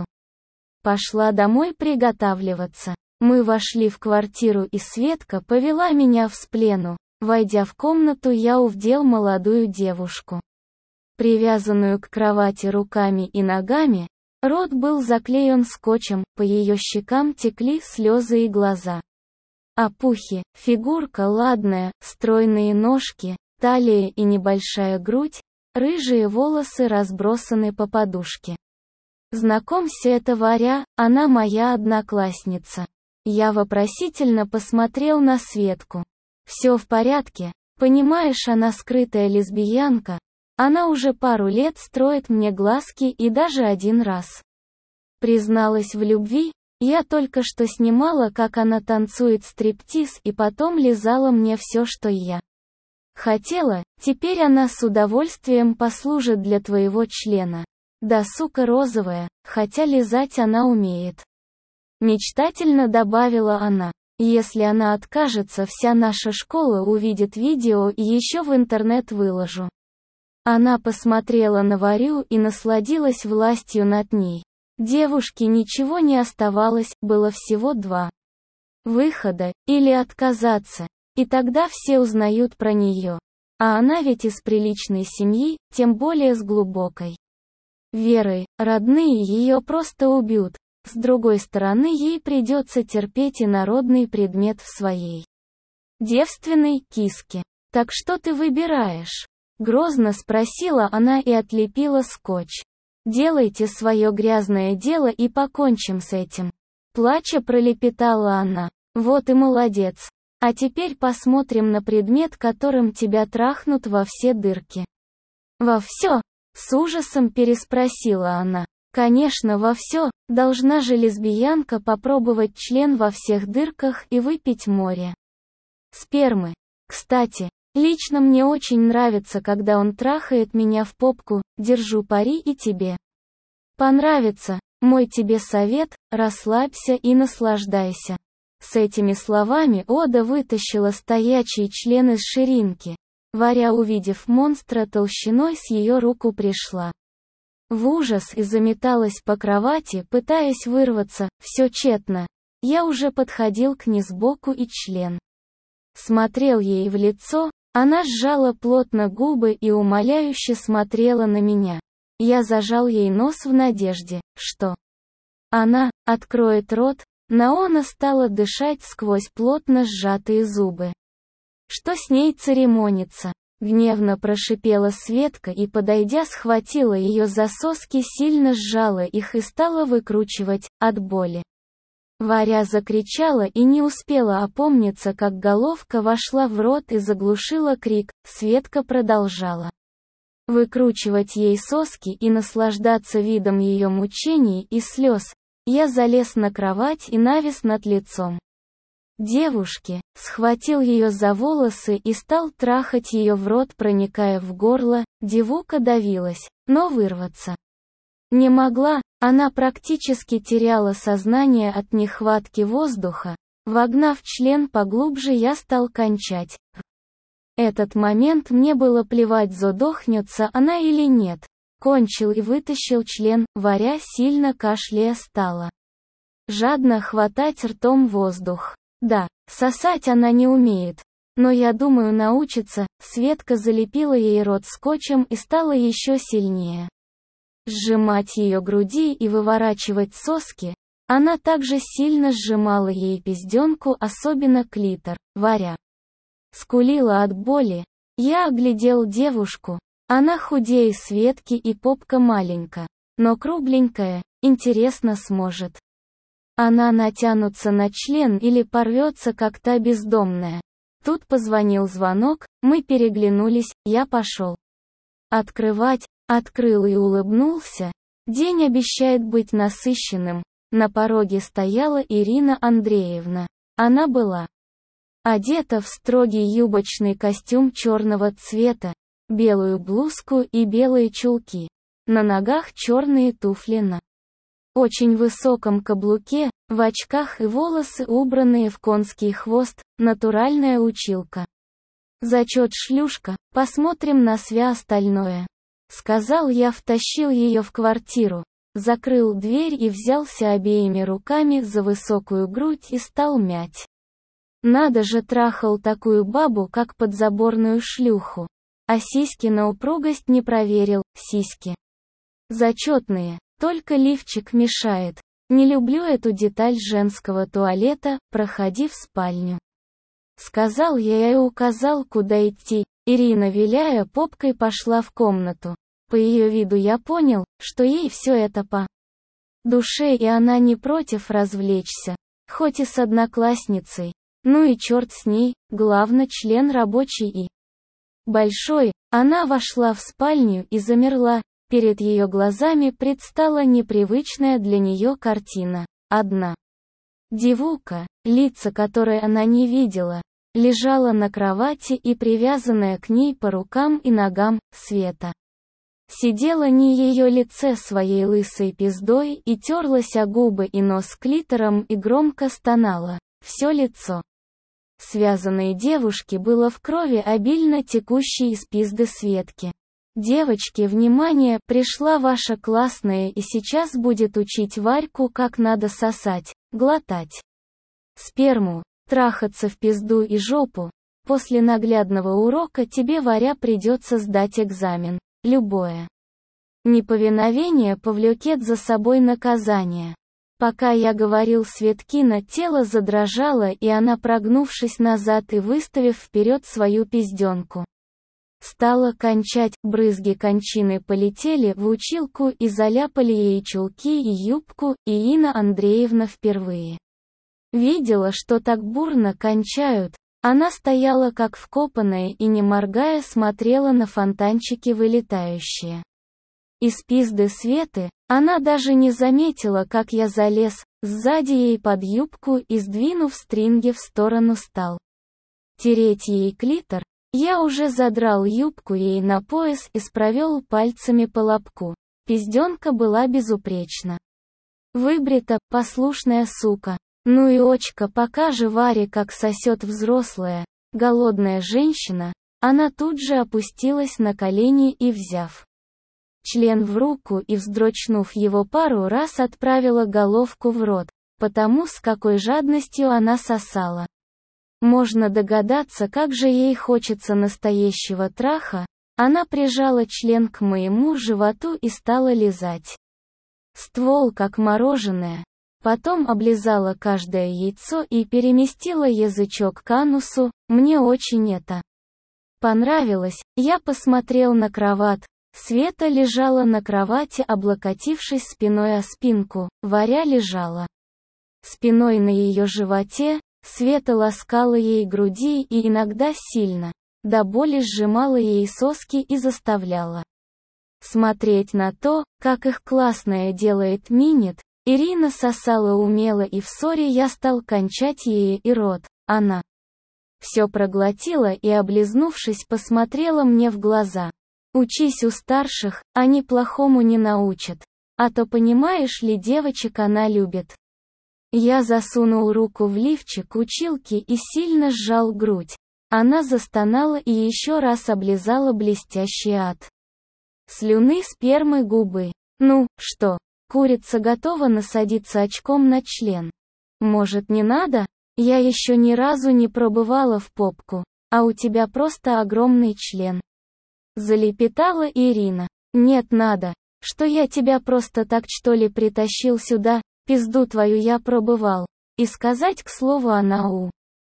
пошла домой приготавливаться. Мы вошли в квартиру и Светка повела меня в сплену. Войдя в комнату, я увидел молодую девушку, привязанную к кровати руками и ногами. Рот был заклеен скотчем, по ее щекам текли слезы и глаза опухи. Фигурка ладная, стройные ножки, талия и небольшая грудь, рыжие волосы разбросаны по подушке. «Знакомься, это Варя, она моя одноклассница». Я вопросительно посмотрел на Светку. «Все в порядке, понимаешь, она скрытая лесбиянка. Она уже пару лет строит мне глазки и даже один раз призналась в любви. Я только что снимала, как она танцует стриптиз, и потом лизала мне все, что я хотела. Теперь она с удовольствием послужит для твоего члена. Да, сука розовая, хотя лизать она умеет». Мечтательно добавила она. «Если она откажется, вся наша школа увидит видео и еще в интернет выложу». Она посмотрела на Варю и насладилась властью над ней. Девушке ничего не оставалось, было всего два выхода: или отказаться, и тогда все узнают про нее. А она ведь из приличной семьи, тем более с глубокой верой, родные ее просто убьют. с другой стороны ей придется терпеть инородный предмет в своей девственной киске. «Так что ты выбираешь?» Грозно спросила она и отлепила скотч. «Делайте свое грязное дело и покончим с этим». Плача пролепетала она. «Вот и молодец. А теперь посмотрим на предмет, которым тебя трахнут во все дырки». «Во все?» — с ужасом переспросила она. «Конечно, во все. Должна же лесбиянка попробовать член во всех дырках и выпить море спермы. Кстати, лично мне очень нравится, когда он трахает меня в попку, держу пари и тебе понравится. Мой тебе совет, расслабься и наслаждайся». С этими словами Ода вытащила стоячий член из ширинки. Варя, увидев монстра толщиной с ее руку, пришла в ужас и заметалась по кровати, пытаясь вырваться, все тщетно. Я уже подходил к ней сбоку и член смотрел ей в лицо, она сжала плотно губы и умоляюще смотрела на меня. Я зажал ей нос в надежде, что она откроет рот, но она стала дышать сквозь плотно сжатые зубы. «Что с ней церемониться?» — гневно прошипела Светка и, подойдя, схватила ее за соски, сильно сжала их и стала выкручивать, от боли. Варя закричала и не успела опомниться, как головка вошла в рот и заглушила крик. Светка продолжала выкручивать ей соски и наслаждаться видом ее мучений и слез. Я залез на кровать и навис над лицом девушки, схватил ее за волосы и стал трахать ее в рот, проникая в горло. Девука давилась, но вырваться не могла, она практически теряла сознание от нехватки воздуха. Вогнав член поглубже, я стал кончать. Этот момент мне было плевать, задохнется она или нет. Кончил и вытащил член. Варя, сильно кашляя, стала жадно хватать ртом воздух. Да, сосать она не умеет, но я думаю, научится. Светка залепила ей рот скотчем и стала еще сильнее сжимать ее груди и выворачивать соски. Она также сильно сжимала ей пизденку, особенно клитор. Варя скулила от боли. Я оглядел девушку. Она худее Светки и попка маленькая, но кругленькая. Интересно, сможет она натянуться на член или порвется, как та бездомная. Тут позвонил звонок, мы переглянулись, я пошел открывать, открыл и улыбнулся. День обещает быть насыщенным. На пороге стояла Ирина Андреевна. Она была одета в строгий юбочный костюм черного цвета, белую блузку и белые чулки. На ногах черные туфли на очень высоком каблуке, в очках и волосы убранные в конский хвост, натуральная училка. «Зачет, шлюшка, посмотрим на свя остальное», — сказал я, втащил ее в квартиру, закрыл дверь и взялся обеими руками за высокую грудь и стал мять. Надо же, трахал такую бабу, как подзаборную шлюху. А сиськи на упругость не проверил, сиськи зачетные, только лифчик мешает. Не люблю эту деталь женского туалета, проходи в спальню. Сказал я и указал, куда идти. Ирина, виляя попкой, пошла в комнату. По ее виду я понял, что ей все это по душе и она не против развлечься, хоть и с одноклассницей. Ну и черт с ней, главное, член рабочий и большой. Она вошла в спальню и замерла. Перед ее глазами предстала непривычная для нее картина. Одна девука, лица которой она не видела, лежала на кровати и привязанная к ней по рукам и ногам, Света сидела не ее лице своей лысой пиздой и терлась о губы и нос клитором и громко стонала. Все лицо связанной девушки было в крови, обильно текущей из пизды Светки. «Девочки, внимание, пришла ваша классная и сейчас будет учить Варьку, как надо сосать, глотать сперму, трахаться в пизду и жопу. После наглядного урока тебе, Варя, придется сдать экзамен. Любое неповиновение повлечет за собой наказание. Пока я говорил Светкина, тело задрожало, и она, прогнувшись назад и выставив вперед свою пизденку, стала кончать. Брызги кончины полетели в училку и заляпали ей чулки и юбку, и Инна Андреевна впервые видела, что так бурно кончают. Она стояла как вкопанная и, не моргая, смотрела на фонтанчики, вылетающие из пизды Светы. Она даже не заметила, как я залез сзади ей под юбку и, сдвинув стринги в сторону, стал тереть ей клитор. Я уже задрал юбку ей на пояс и спровел пальцами по лобку. Пизденка была безупречна выбрита, послушная сука. Ну и очка, покажи Варе, как сосет взрослая, голодная женщина. Она тут же опустилась на колени и, взяв член в руку и вздрочнув его пару раз, отправила головку в рот. Потому с какой жадностью она сосала, можно догадаться, как же ей хочется настоящего траха. Она прижала член к моему животу и стала лизать ствол как мороженое. Потом облизала каждое яйцо и переместила язычок к анусу. Мне очень это понравилось. Я посмотрел на кровать. Света лежала на кровати, облокотившись спиной о спинку. Варя лежала спиной на ее животе. Света ласкала ей груди и иногда сильно, до боли сжимала ей соски и заставляла смотреть на то, как их классное делает минет. Ирина сосала умело, и в ссоре я стал кончать ей и рот. Она все проглотила и, облизнувшись, посмотрела мне в глаза. Учись у старших, они плохому не научат. А то, понимаешь ли, девочек она любит. Я засунул руку в лифчик училки и сильно сжал грудь. Она застонала и еще раз облизала блестящие от слюны спермы губы. Ну, что, курица готова насадиться очком на член? Может, не надо? Я еще ни разу не пробывала в попку. А у тебя просто огромный член. Залепетала Ирина. Нет, надо. Что я тебя просто так что ли притащил сюда? Пизду твою, я пробывал. И сказать, к слову, она у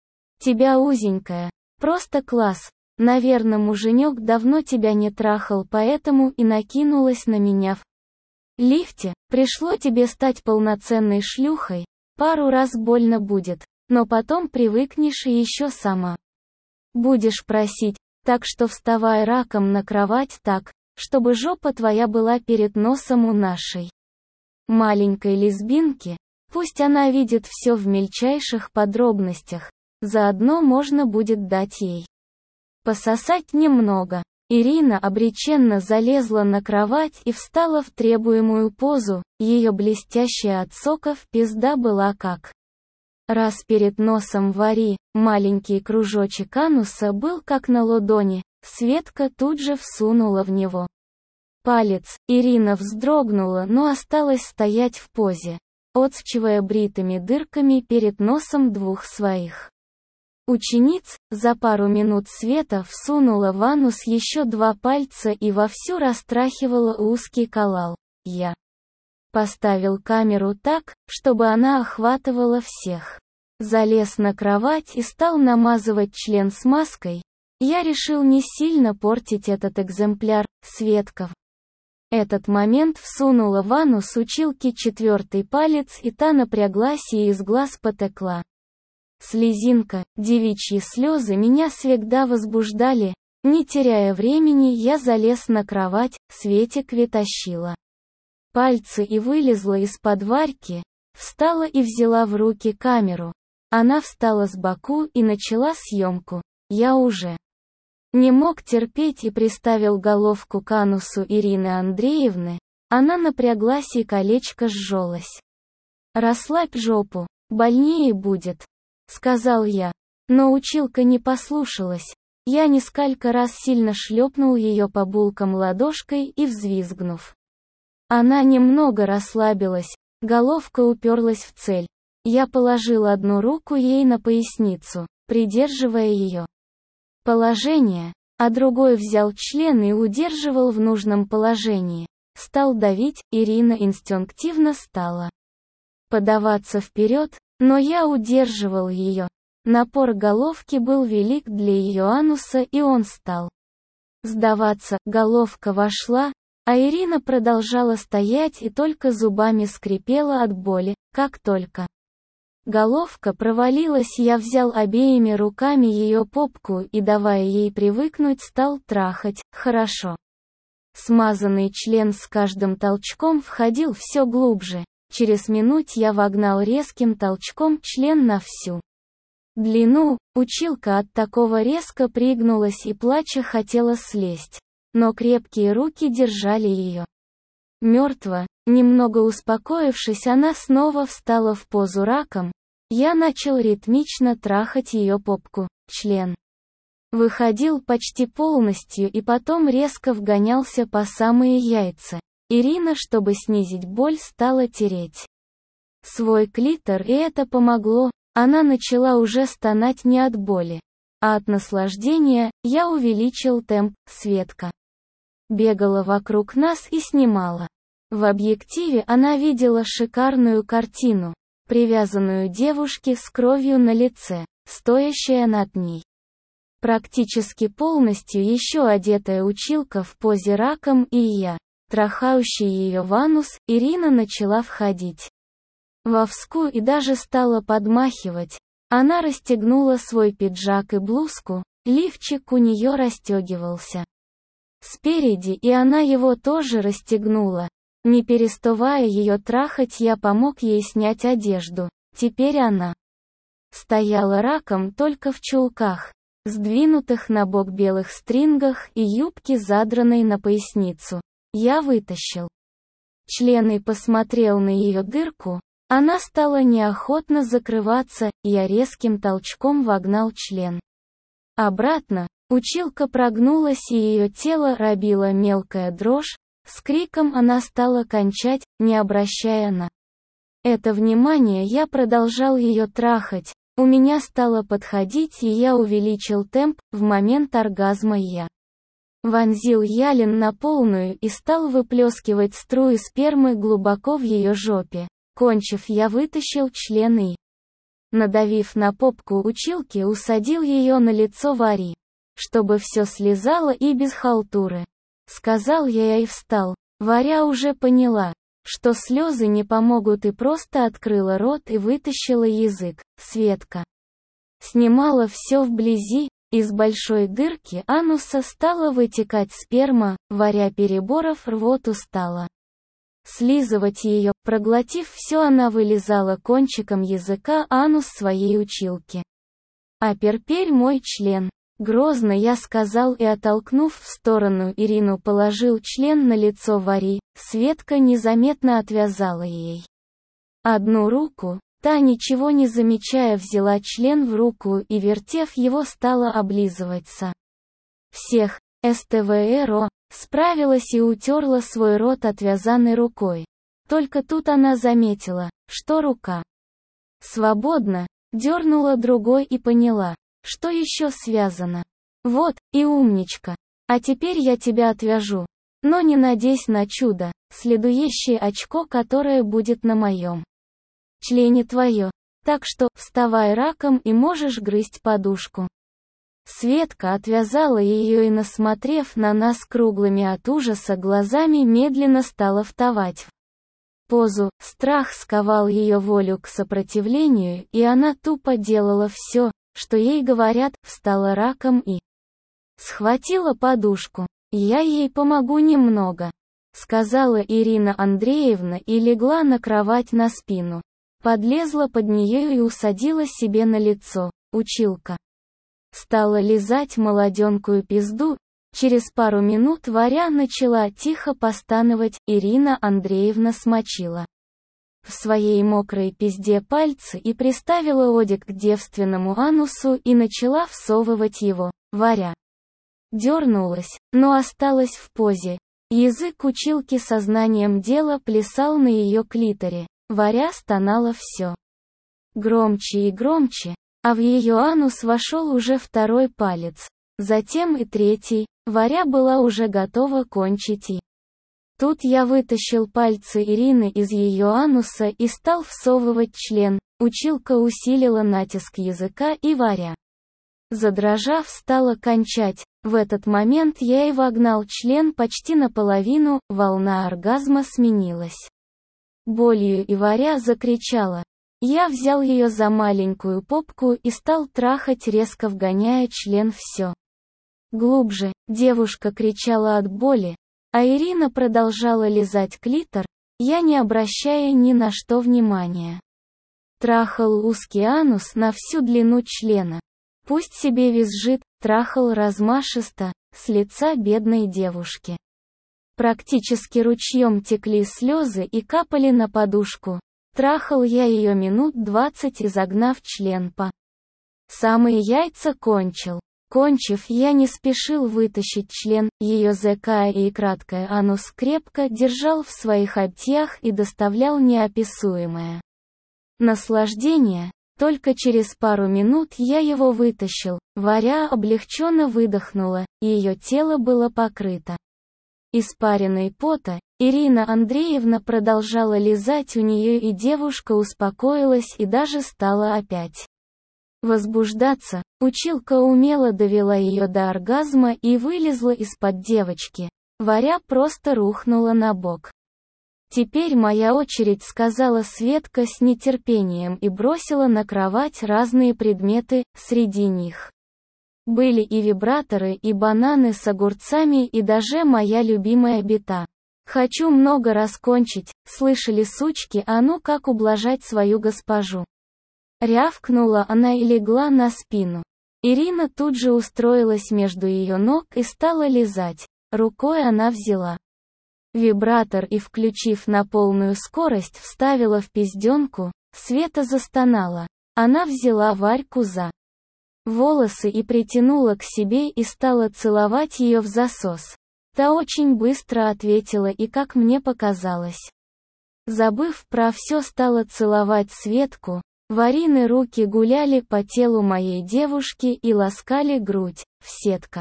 тебя узенькая. Просто класс. Наверное, муженек давно тебя не трахал, поэтому и накинулась на меня в лифте. Пришло тебе стать полноценной шлюхой. Пару раз больно будет, но потом привыкнешь и еще сама будешь просить. Так что вставай раком на кровать так, чтобы жопа твоя была перед носом у нашей маленькой лесбинки. Пусть она видит все в мельчайших подробностях. Заодно можно будет дать ей пососать немного. Ирина обреченно залезла на кровать и встала в требуемую позу. Ее блестящая от соков пизда была как раз перед носом Вари. Маленький кружочек ануса был как на ладони. Светка тут же всунула в него палец. Ирина вздрогнула, но осталась стоять в позе, отсвечивая бритыми дырками перед носом двух своих учениц. За пару минут Света всунула в анус еще два пальца и вовсю растрахивала узкий колал. Я поставил камеру так, чтобы она охватывала всех. Залез на кровать и стал намазывать член смазкой. Я решил не сильно портить этот экземпляр. Светка в этот момент всунула в анус училки четвертый палец, и та напряглась, и из глаз потекла слезинка. Девичьи слезы меня всегда возбуждали. Не теряя времени, я залез на кровать. Светик вытащила пальцы и вылезла из-под Варьки, встала и взяла в руки камеру. Она встала сбоку и начала съемку. Я уже не мог терпеть и приставил головку к анусу Ирины Андреевны. Она напряглась и колечко сжалось. «Расслабь жопу, больнее будет», — сказал я. Но училка не послушалась. Я несколько раз сильно шлепнул ее по булкам ладошкой и, взвизгнув, она немного расслабилась, головка уперлась в цель. Я положил одну руку ей на поясницу, придерживая ее положение, а другой взял член и удерживал в нужном положении. Стал давить. Ирина инстинктивно стала подаваться вперед, но я удерживал ее. Напор головки был велик для ее ануса, и он стал сдаваться. Головка вошла, а Ирина продолжала стоять и только зубами скрипела от боли. Как только головка провалилась, я взял обеими руками ее попку и, давая ей привыкнуть, стал трахать. Хорошо. Смазанный член с каждым толчком входил все глубже. Через минут я вогнал резким толчком член на всю длину. Училка от такого резко пригнулась и, плача, хотела слезть, но крепкие руки держали ее мертво. Немного успокоившись, она снова встала в позу раком. Я начал ритмично трахать ее попку. Член выходил почти полностью и потом резко вгонялся по самые яйца. Ирина, чтобы снизить боль, стала тереть свой клитор, и это помогло. Она начала уже стонать не от боли, а от наслаждения. Я увеличил темп. Светка бегала вокруг нас и снимала. В объективе она видела шикарную картину. Привязанную девушке с кровью на лице, стоящая над ней. Практически полностью еще одетая училка в позе раком, и я, трахающий ее в анус. Ирина начала входить вовску и даже стала подмахивать. Она расстегнула свой пиджак и блузку, лифчик у нее расстегивался спереди, и она его тоже расстегнула. Не переставая ее трахать, я помог ей снять одежду. Теперь она стояла раком только в чулках, сдвинутых на бок белых стрингах и юбке, задранной на поясницу. Я вытащил член и посмотрел на ее дырку. Она стала неохотно закрываться, я резким толчком вогнал член обратно. Училка прогнулась, и ее тело робила мелкая дрожь. С криком она стала кончать, не обращая на это внимания. Я продолжал ее трахать. У меня стало подходить, и я увеличил темп. В момент оргазма я вонзил ялин на полную и стал выплескивать струи спермы глубоко в ее жопе. Кончив, я вытащил член и, надавив на попку училки, усадил ее на лицо Вари, чтобы все слезало и без халтуры. Сказал я и встал. Варя уже поняла, что слезы не помогут, и просто открыла рот и вытащила язык. Светка снимала все вблизи. Из большой дырки ануса стала вытекать сперма. Варя, переборов рвоту, стала слизывать ее. Проглотив все, она вылизала кончиком языка анус своей училки. А перперь мой член. Грозно я сказал и, оттолкнув в сторону Ирину, положил член на лицо Вари. Светка незаметно отвязала ей одну руку. Та, ничего не замечая, взяла член в руку и, вертев его, стала облизываться. Всех. СТВРО справилась и утерла свой рот отвязанной рукой. Только тут она заметила, что рука свободна, дернула другой и поняла, что еще связано. Вот, и умничка. А теперь я тебя отвяжу. Но не надейся на чудо. Следующее очко, которое будет на моем члене, твое. Так что, вставай раком и можешь грызть подушку. Светка отвязала ее и, насмотрев на нас круглыми от ужаса глазами, медленно стала вставать в позу. Страх сковал ее волю к сопротивлению, и она тупо делала все, что ей говорят. Встала раком и схватила подушку. «Я ей помогу немного», — сказала Ирина Андреевна и легла на кровать на спину. Подлезла под нее и усадила себе на лицо. Училка стала лизать молоденькую пизду. Через пару минут Варя начала тихо постановать. Ирина Андреевна смочила в своей мокрой пизде пальцы и приставила одик к девственному анусу и начала всовывать его. Варя дернулась, но осталась в позе. Язык училки сознанием дела плясал на ее клиторе. Варя стонала все громче и громче, а в ее анус вошел уже второй палец, затем и третий. Варя была уже готова кончить и Тут я вытащил пальцы Ирины из ее ануса и стал всовывать член. Училка усилила натиск языка и Варя, задрожав, стала кончать. В этот момент я и вогнал член почти наполовину, волна оргазма сменилась болью, и Варя закричала. Я взял ее за маленькую попку и стал трахать, резко вгоняя член все глубже. Девушка кричала от боли, а Ирина продолжала лизать клитор, я не обращая ни на что внимания. Трахал узкий анус на всю длину члена. Пусть себе визжит, трахал размашисто, с лица бедной девушки. Практически ручьем текли слезы и капали на подушку. Трахал я ее минут двадцать, изогнав член по самые яйца, кончил. Кончив, я не спешил вытащить член, ее зэкая и краткое анус крепко держал в своих объятиях и доставлял неописуемое наслаждение. Только через пару минут я его вытащил. Варя облегченно выдохнула, ее тело было покрыто испариной пота. Ирина Андреевна продолжала лизать у нее, и девушка успокоилась и даже стала опять возбуждаться. Училка умело довела ее до оргазма и вылезла из-под девочки. Варя просто рухнула на бок. «Теперь моя очередь», — сказала Светка с нетерпением и бросила на кровать разные предметы, среди них были и вибраторы, и бананы с огурцами, и даже моя любимая бита. «Хочу много раз кончить, слышали, сучки, а ну как ублажать свою госпожу?» Рявкнула она и легла на спину. Ирина тут же устроилась между ее ног и стала лизать. Рукой она взяла вибратор и, включив на полную скорость, вставила в пизденку. Света застонала. Она взяла Варьку за волосы и притянула к себе и стала целовать ее в засос. Та очень быстро ответила и, как мне показалось, забыв про все, стала целовать Светку. Варины руки гуляли по телу моей девушки и ласкали грудь. Светка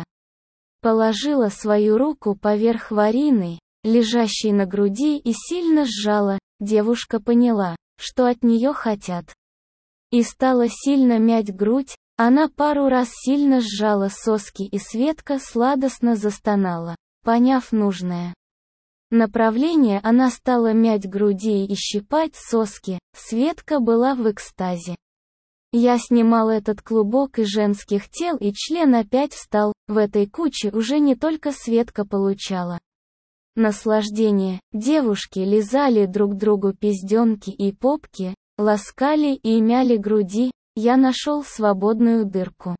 положила свою руку поверх Варины, лежащей на груди, и сильно сжала. Девушка поняла, что от нее хотят, и стала сильно мять грудь. Она пару раз сильно сжала соски, и Светка сладостно застонала. Поняв нужное направление, она стала мять груди и щипать соски. Светка была в экстазе. Я снимал этот клубок из женских тел, и член опять встал. В этой куче уже не только Светка получала наслаждение. Девушки лизали друг другу пизденки и попки, ласкали и мяли груди. Я нашел свободную дырку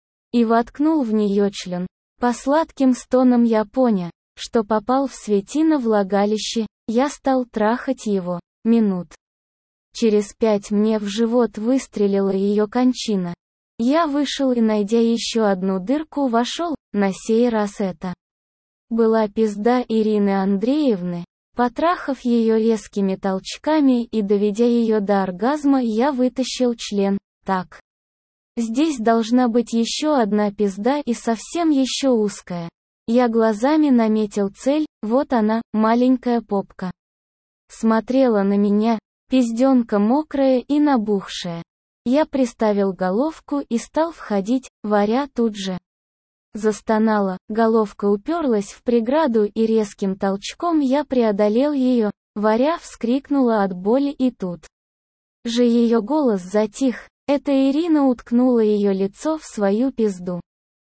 и воткнул в нее член. По сладким стонам я понял, что попал в Светино влагалище. Я стал трахать его. Минут через пять мне в живот выстрелила ее кончина. Я вышел и, найдя еще одну дырку, вошел. На сей раз это была пизда Ирины Андреевны. Потрахав ее резкими толчками и доведя ее до оргазма, я вытащил член. Так, здесь должна быть еще одна пизда, и совсем еще узкая. Я глазами наметил цель. Вот она, маленькая попка. Смотрела на меня, пизденка мокрая и набухшая. Я приставил головку и стал входить. Варя тут же застонала. Головка уперлась в преграду, и резким толчком я преодолел ее. Варя вскрикнула от боли, и тут же ее голос затих. Это Ирина уткнула ее лицо в свою пизду.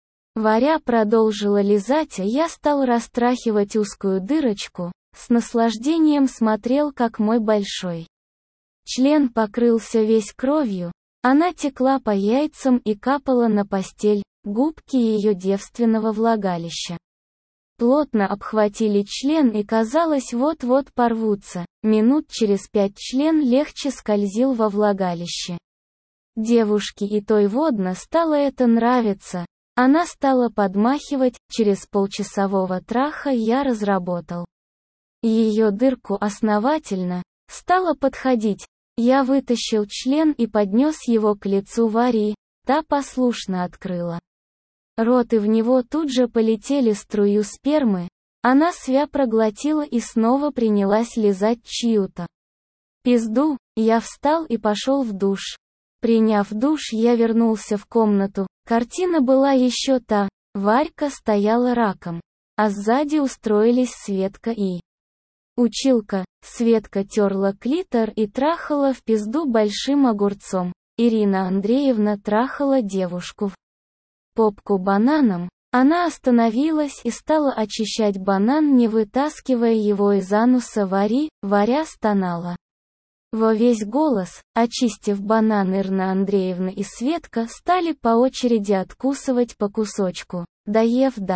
Варя продолжила лизать, а я стал растрахивать узкую дырочку. С наслаждением смотрел, как мой большой член покрылся весь кровью. Она текла по яйцам и капала на постель. Губки ее девственного влагалища плотно обхватили член и, казалось, вот-вот порвутся. Минут через пять член легче скользил во влагалище девушки, и той водно стало это нравиться. Она стала подмахивать. Через полчасового траха я разработал ее дырку основательно. Стала подходить. Я вытащил член и поднес его к лицу Вари. Та послушно открыла рот, и в него тут же полетели струю спермы. Она свя проглотила и снова принялась лизать чью-то пизду. Я встал и пошел в душ. Приняв душ, я вернулся в комнату. Картина была еще та. Варька стояла раком, а сзади устроились Светка и училка. Светка терла клитор и трахала в пизду большим огурцом. Ирина Андреевна трахала девушку в попку бананом. Она остановилась и стала очищать банан, не вытаскивая его из ануса Вари. Варя стонала во весь голос. Очистив банан, Ирина Андреевна и Светка стали по очереди откусывать по кусочку. Доев до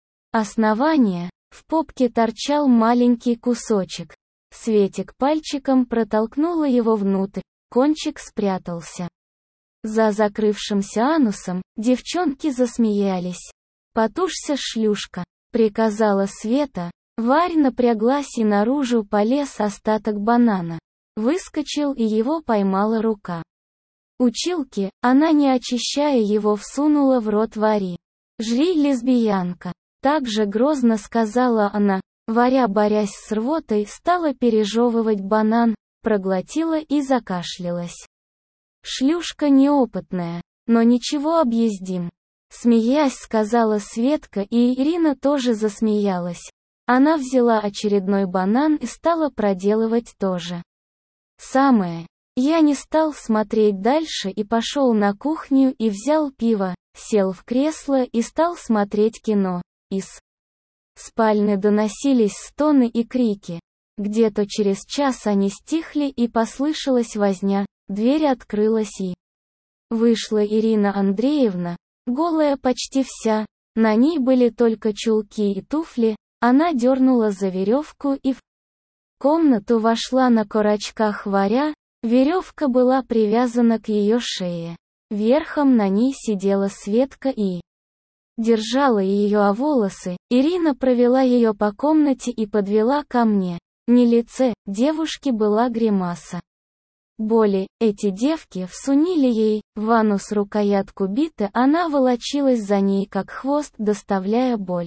основания, в попке торчал маленький кусочек. Светик пальчиком протолкнула его внутрь, кончик спрятался за закрывшимся анусом. Девчонки засмеялись. «Потушься, шлюшка», — приказала Света. Варь напряглась и наружу полез остаток банана. Выскочил и его поймала рука училки. Она, не очищая его, всунула в рот Вари. «Жри, лесбиянка», — так же грозно сказала она. Варя, борясь с рвотой, стала пережевывать банан, проглотила и закашлялась. «Шлюшка неопытная, но ничего, объездим», — смеясь сказала Светка, и Ирина тоже засмеялась. Она взяла очередной банан и стала проделывать то же самое. Я не стал смотреть дальше и пошел на кухню и взял пиво, сел в кресло и стал смотреть кино. Из спальни доносились стоны и крики. Где-то через час они стихли и послышалась возня. Дверь открылась и вышла Ирина Андреевна, голая почти вся. На ней были только чулки и туфли. Она дернула за веревку и в комнату вошла на корочках Варя. Веревка была привязана к ее шее. Верхом на ней сидела Светка и держала ее о волосы. Ирина провела ее по комнате и подвела ко мне. На лице девушки была гримаса боли. Эти девки всунили ей в анус рукоятку биты, она волочилась за ней как хвост, доставляя боль.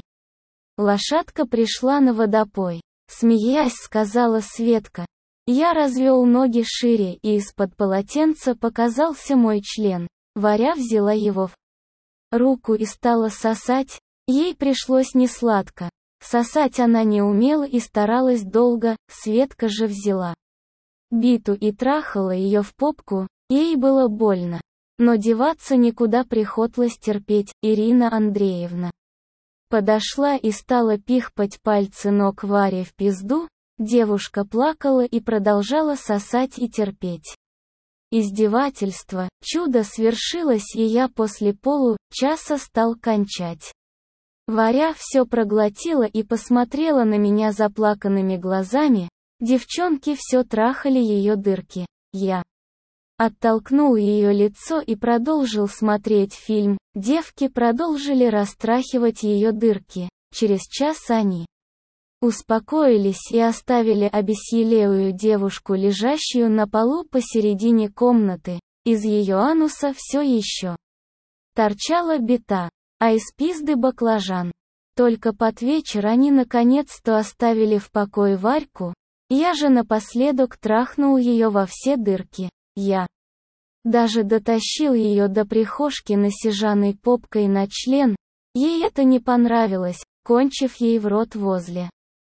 Лошадка пришла на водопой. Смеясь, сказала Светка. Я развел ноги шире, и из-под полотенца показался мой член. Варя взяла его в руку и стала сосать. Ей пришлось несладко. Сосать она не умела и старалась долго. Светка же взяла биту и трахала ее в попку. Ей было больно. Но деваться никуда, приходилось терпеть. Ирина Андреевна подошла и стала пихпать пальцы ног Варе в пизду. Девушка плакала и продолжала сосать и терпеть издевательство. Чудо свершилось, и я после получаса стал кончать. Варя все проглотила и посмотрела на меня заплаканными глазами. Девчонки все трахали ее дырки. Я оттолкнул ее лицо и продолжил смотреть фильм. Девки продолжили растрахивать ее дырки. Через час они успокоились и оставили обессилелую девушку, лежащую на полу посередине комнаты. Из ее ануса все еще торчала бита, а из пизды баклажан. Только под вечер они наконец-то оставили в покое Варьку. Я же напоследок трахнул ее во все дырки. Я даже дотащил ее до прихожки насижанной попкой на член. Ей это не понравилось, кончив ей в рот возле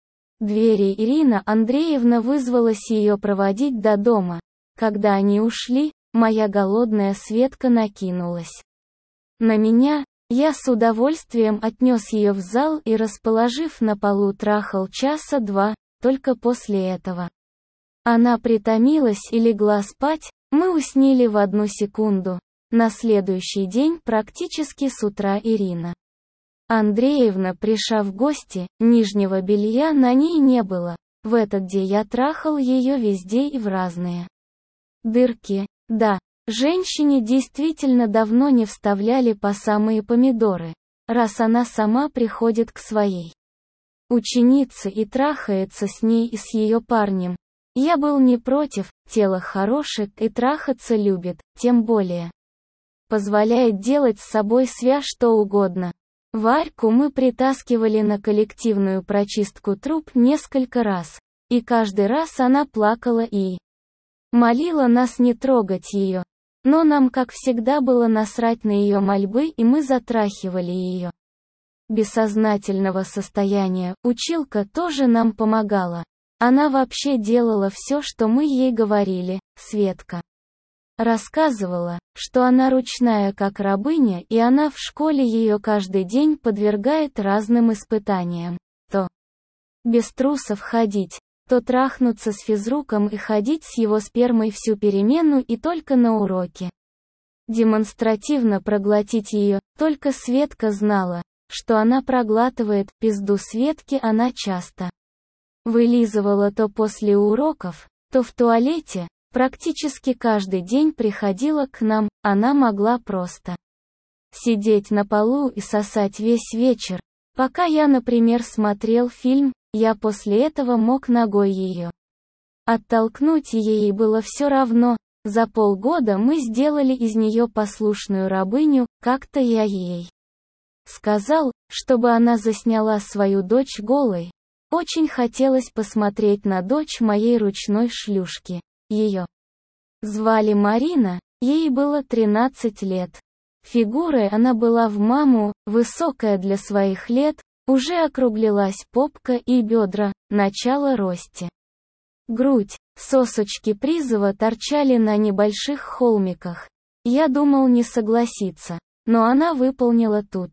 двери. Ирина Андреевна вызвалась ее проводить до дома. Когда они ушли, моя голодная Светка накинулась на меня. Я с удовольствием отнес ее в зал и, расположив на полу, трахал часа два. Только после этого она притомилась и легла спать. Мы уснили в одну секунду. На следующий день практически с утра Ирина Андреевна пришла в гости. Нижнего белья на ней не было. В этот день я трахал ее везде и в разные дырки. Да, женщине действительно давно не вставляли по самые помидоры, раз она сама приходит к своей ученице и трахается с ней и с ее парнем. Я был не против, тело хорошее и трахаться любит, тем более позволяет делать с собой свя что угодно. Варьку мы притаскивали на коллективную прочистку труб несколько раз, и каждый раз она плакала и молила нас не трогать ее. Но нам, как всегда, было насрать на ее мольбы, и мы затрахивали ее. Бессознательного состояния училка тоже нам помогала. Она вообще делала все, что мы ей говорили. Светка рассказывала, что она ручная как рабыня, и она в школе ее каждый день подвергает разным испытаниям. То без трусов ходить, то трахнуться с физруком и ходить с его спермой всю перемену и только на уроке. Демонстративно проглотить ее, только Светка знала, что она проглатывает. Пизду Светки она часто вылизывала то после уроков, то в туалете. Практически каждый день приходила к нам, она могла просто сидеть на полу и сосать весь вечер. Пока я, например, смотрел фильм, я после этого мог ногой ее оттолкнуть, и ей было все равно. За полгода мы сделали из нее послушную рабыню. Как-то я ей сказал, чтобы она засняла свою дочь голой. Очень хотелось посмотреть на дочь моей ручной шлюшки. Ее звали Марина, ей было тринадцать лет. Фигурой она была в маму, высокая для своих лет, уже округлилась попка и бедра, начало рости. Грудь, сосочки призыва торчали на небольших холмиках. Я думал не согласиться, но она выполнила тут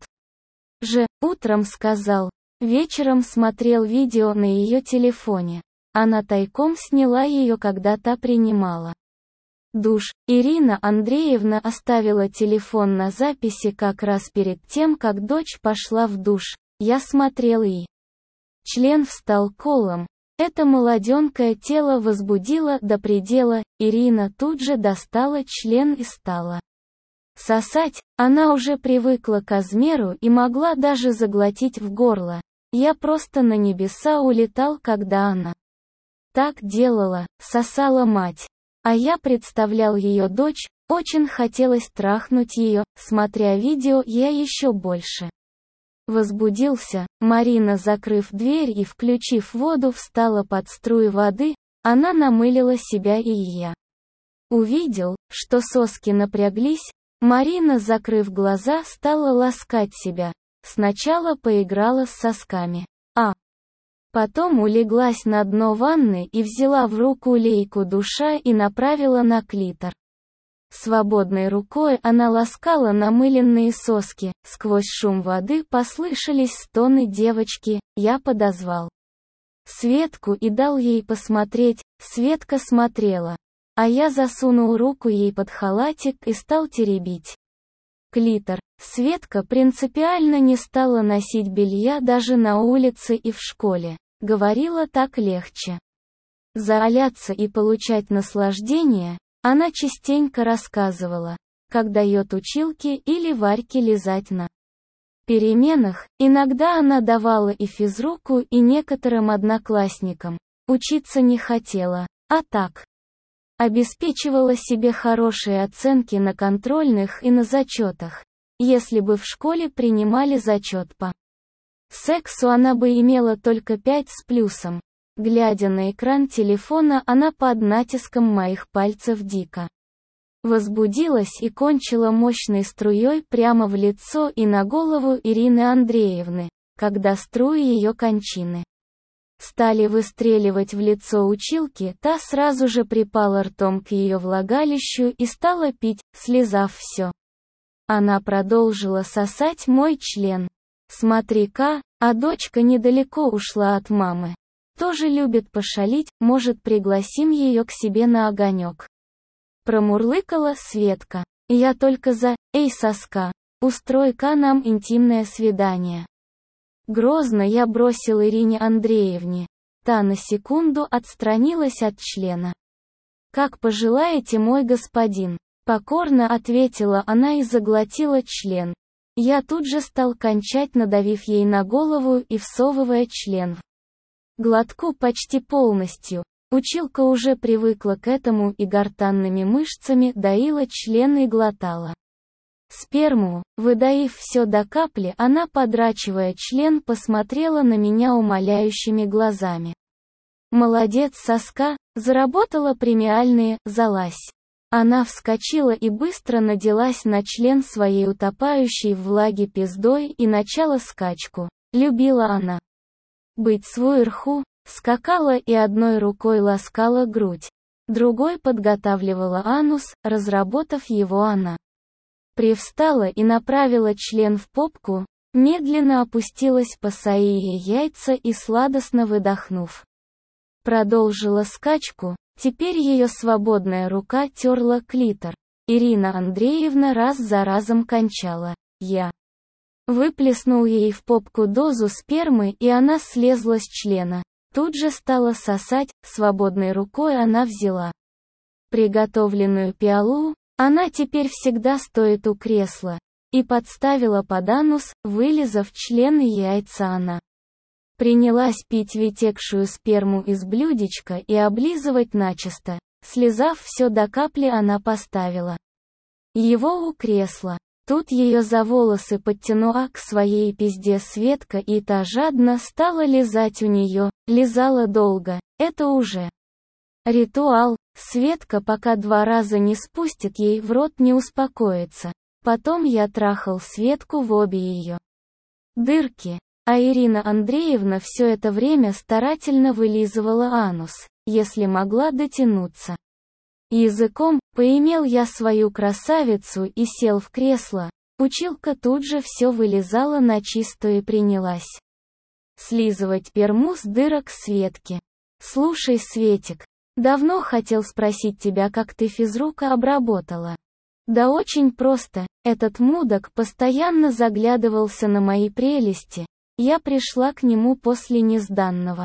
же. Утром сказал, вечером смотрел видео на ее телефоне. Она тайком сняла ее, когда та принимала душ. Ирина Андреевна оставила телефон на записи как раз перед тем, как дочь пошла в душ. Я смотрел, и член встал колом. Это молоденькое тело возбудило до предела. Ирина тут же достала член и стала сосать. Она уже привыкла к размеру и могла даже заглотить в горло. Я просто на небеса улетал, когда она так делала, сосала мать. А я представлял ее дочь, очень хотелось трахнуть ее. Смотря видео, я еще больше возбудился. Марина, закрыв дверь и включив воду, встала под струи воды. Она намылила себя, и я увидел, что соски напряглись. Марина, закрыв глаза, стала ласкать себя. Сначала поиграла с сосками, а потом улеглась на дно ванны и взяла в руку лейку душа и направила на клитор. Свободной рукой она ласкала намыленные соски. Сквозь шум воды послышались стоны девочки. Я подозвал Светку и дал ей посмотреть. Светка смотрела, а я засунул руку ей под халатик и стал теребить клитор. Светка принципиально не стала носить белья даже на улице и в школе. Говорила, так легче заоляться и получать наслаждение. Она частенько рассказывала, как дает училке или Варьке лизать на переменах. Иногда она давала и физруку, и некоторым одноклассникам. Учиться не хотела, а так обеспечивала себе хорошие оценки на контрольных и на зачетах. Если бы в школе принимали зачет по сексу, она бы имела только пять с плюсом. Глядя на экран телефона, она под натиском моих пальцев дико возбудилась и кончила мощной струей прямо в лицо и на голову Ирины Андреевны. Когда струи ее кончины стали выстреливать в лицо училки, та сразу же припала ртом к ее влагалищу и стала пить, слезав все. Она продолжила сосать мой член. Смотри-ка, а дочка недалеко ушла от мамы. Тоже любит пошалить, может, пригласим ее к себе на огонек. Промурлыкала Светка. Я только за, эй, соска, устрой-ка нам интимное свидание. Грозно я бросил Ирине Андреевне. Та на секунду отстранилась от члена. «Как пожелаете, мой господин», — покорно ответила она и заглотила член. Я тут же стал кончать, надавив ей на голову и всовывая член в глотку почти полностью. Училка уже привыкла к этому и гортанными мышцами доила член и глотала. сперму, выдаив все до капли, она, подрачивая член, посмотрела на меня умоляющими глазами. Молодец, соска, заработала премиальные, залазь. Она вскочила и быстро наделась на член своей утопающей в влаге пиздой и начала скачку. Любила она быть сверху, скакала и одной рукой ласкала грудь, другой подготавливала анус, разработав его она. Привстала и направила член в попку, медленно опустилась по свои яйца и сладостно выдохнув, продолжила скачку. Теперь ее свободная рука терла клитор. Ирина Андреевна раз за разом кончала. Я выплеснул ей в попку дозу спермы, и она слезла с члена. Тут же стала сосать, свободной рукой она взяла приготовленную пиалу, она теперь всегда стоит у кресла, и подставила под анус, вылизав член и яйца она. Принялась пить вытекшую сперму из блюдечка и облизывать начисто. Слезав все до капли, она поставила его у кресла. Тут ее за волосы подтянула к своей пизде Светка, и та жадно стала лизать у нее, лизала долго, это уже ритуал. Светка пока два раза не спустит ей в рот, не успокоится. Потом я трахал Светку в обе ее дырки. А Ирина Андреевна все это время старательно вылизывала анус, если могла дотянуться языком. Поимел я свою красавицу и сел в кресло. Училка тут же все вылизала на чистую и принялась слизывать перму с дырок Светки. Слушай, Светик, давно хотел спросить тебя, как ты физрука обработала. Да очень просто, этот мудак постоянно заглядывался на мои прелести. Я пришла к нему после несданного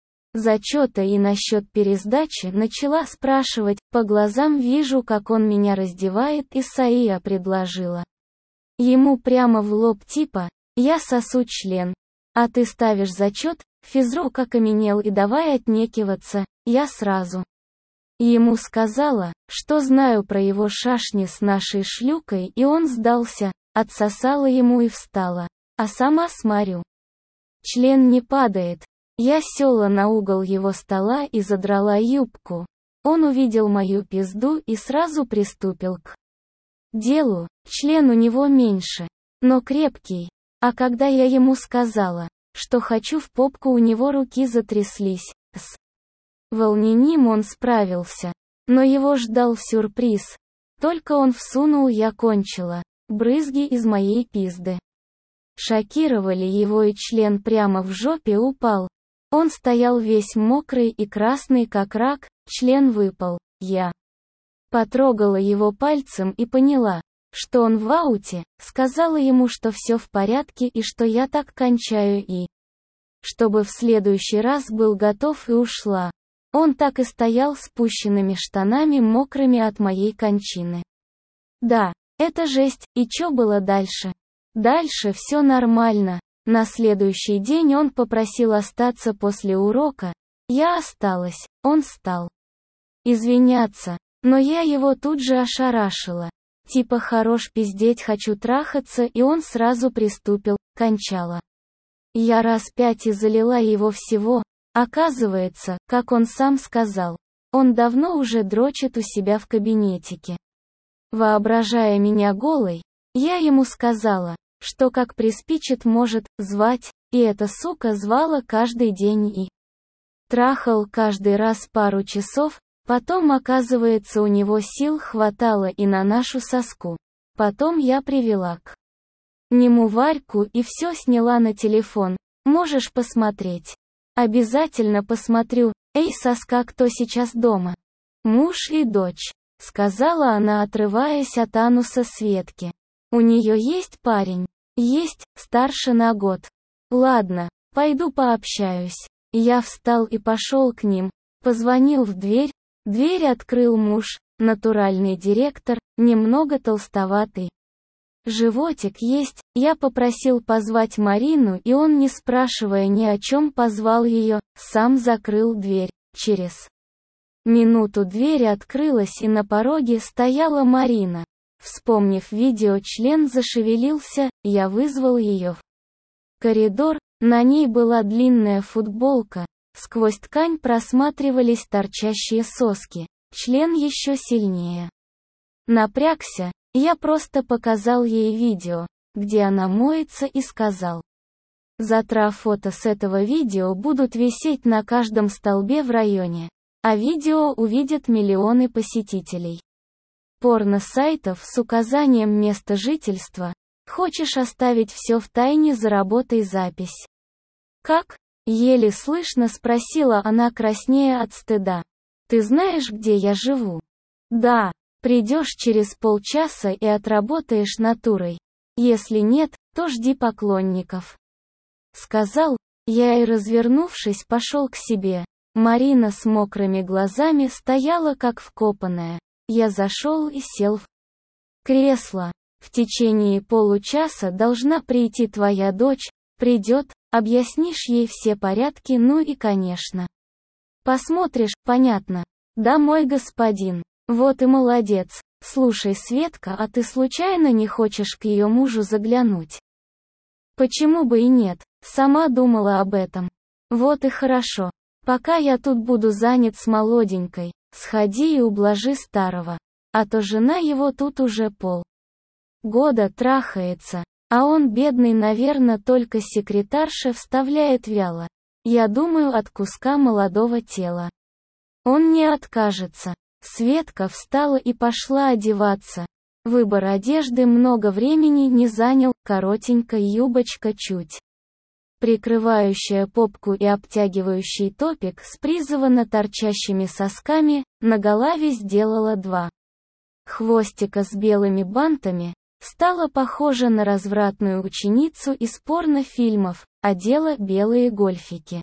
зачета и насчет пересдачи начала спрашивать, по глазам вижу, как он меня раздевает, и Саия предложила ему прямо в лоб типа: я сосу член, а ты ставишь зачет. Физрук окаменел и давай отнекиваться. Я сразу ему сказала, что знаю про его шашни с нашей шлюкой, и он сдался, отсосала ему и встала, а сама смотрю, член не падает. Я села на угол его стола и задрала юбку. Он увидел мою пизду и сразу приступил к делу. Член у него меньше, но крепкий. А когда я ему сказала, что хочу в попку, у него руки затряслись. С волнением он справился, но его ждал сюрприз. Только он всунул, я кончила. Брызги из моей пизды шокировали его, и член прямо в жопе упал. Он стоял весь мокрый и красный как рак, член выпал. Я потрогала его пальцем и поняла, что он в ауте, сказала ему, что все в порядке и что я так кончаю, и чтобы в следующий раз был готов, и ушла. Он так и стоял с спущенными штанами, мокрыми от моей кончины. Да, это жесть. И чё было дальше? Дальше все нормально. На следующий день он попросил остаться после урока. Я осталась. Он стал извиняться, но я его тут же ошарашила. Типа хорош пиздеть, хочу трахаться, и он сразу приступил, кончала. Я раз пять и залила его всего. Оказывается, как он сам сказал, он давно уже дрочит у себя в кабинетике. Воображая меня голой, я ему сказала, что как приспичит может звать, и эта сука звала каждый день и трахал каждый раз пару часов. Потом, оказывается, у него сил хватало и на нашу соску. Потом я привела к нему Варьку и все сняла на телефон. Можешь посмотреть? Обязательно посмотрю. Эй, соска, кто сейчас дома? Муж и дочь, сказала она, отрываясь от ануса Светки. У нее есть парень? Есть, старше на год. Ладно, пойду пообщаюсь. Я встал и пошел к ним, позвонил в дверь. Дверь открыл муж, натуральный директор, немного толстоватый. Животик есть. Я попросил позвать Марину, и он, не спрашивая ни о чем, позвал ее, сам закрыл дверь. Через минуту дверь открылась, и на пороге стояла Марина. Вспомнив видео, член зашевелился, я вызвал ее в коридор, на ней была длинная футболка, сквозь ткань просматривались торчащие соски, член еще сильнее напрягся, я просто показал ей видео, где она моется и сказал: завтра фото с этого видео будут висеть на каждом столбе в районе, а видео увидят миллионы посетителей порно-сайтов с указанием места жительства. Хочешь оставить все в тайне, заработай запись. Как? Еле слышно спросила она, краснея от стыда. Ты знаешь, где я живу? Да. Придешь через полчаса и отработаешь натурой. Если нет, то жди поклонников. Сказал я и, развернувшись, пошел к себе. Марина с мокрыми глазами стояла как вкопанная. Я зашел и сел в кресло. В течение получаса должна прийти твоя дочь, придет, объяснишь ей все порядки, ну и, конечно, посмотришь, понятно? Да, мой господин. Вот и молодец. Слушай, Светка, а ты случайно не хочешь к ее мужу заглянуть? Почему бы и нет? Сама думала об этом. Вот и хорошо. Пока я тут буду занят с молоденькой, сходи и ублажи старого. А то жена его тут уже пол года трахается, а он, бедный, наверное, только секретарша вставляет вяло. Я думаю, от куска молодого тела он не откажется. Светка встала и пошла одеваться. Выбор одежды много времени не занял, коротенькая юбочка, чуть прикрывающая попку, и обтягивающий топик с призывно торчащими сосками, наголовье сделала два хвостика с белыми бантами, стала похожа на развратную ученицу из порнофильмов, одела белые гольфики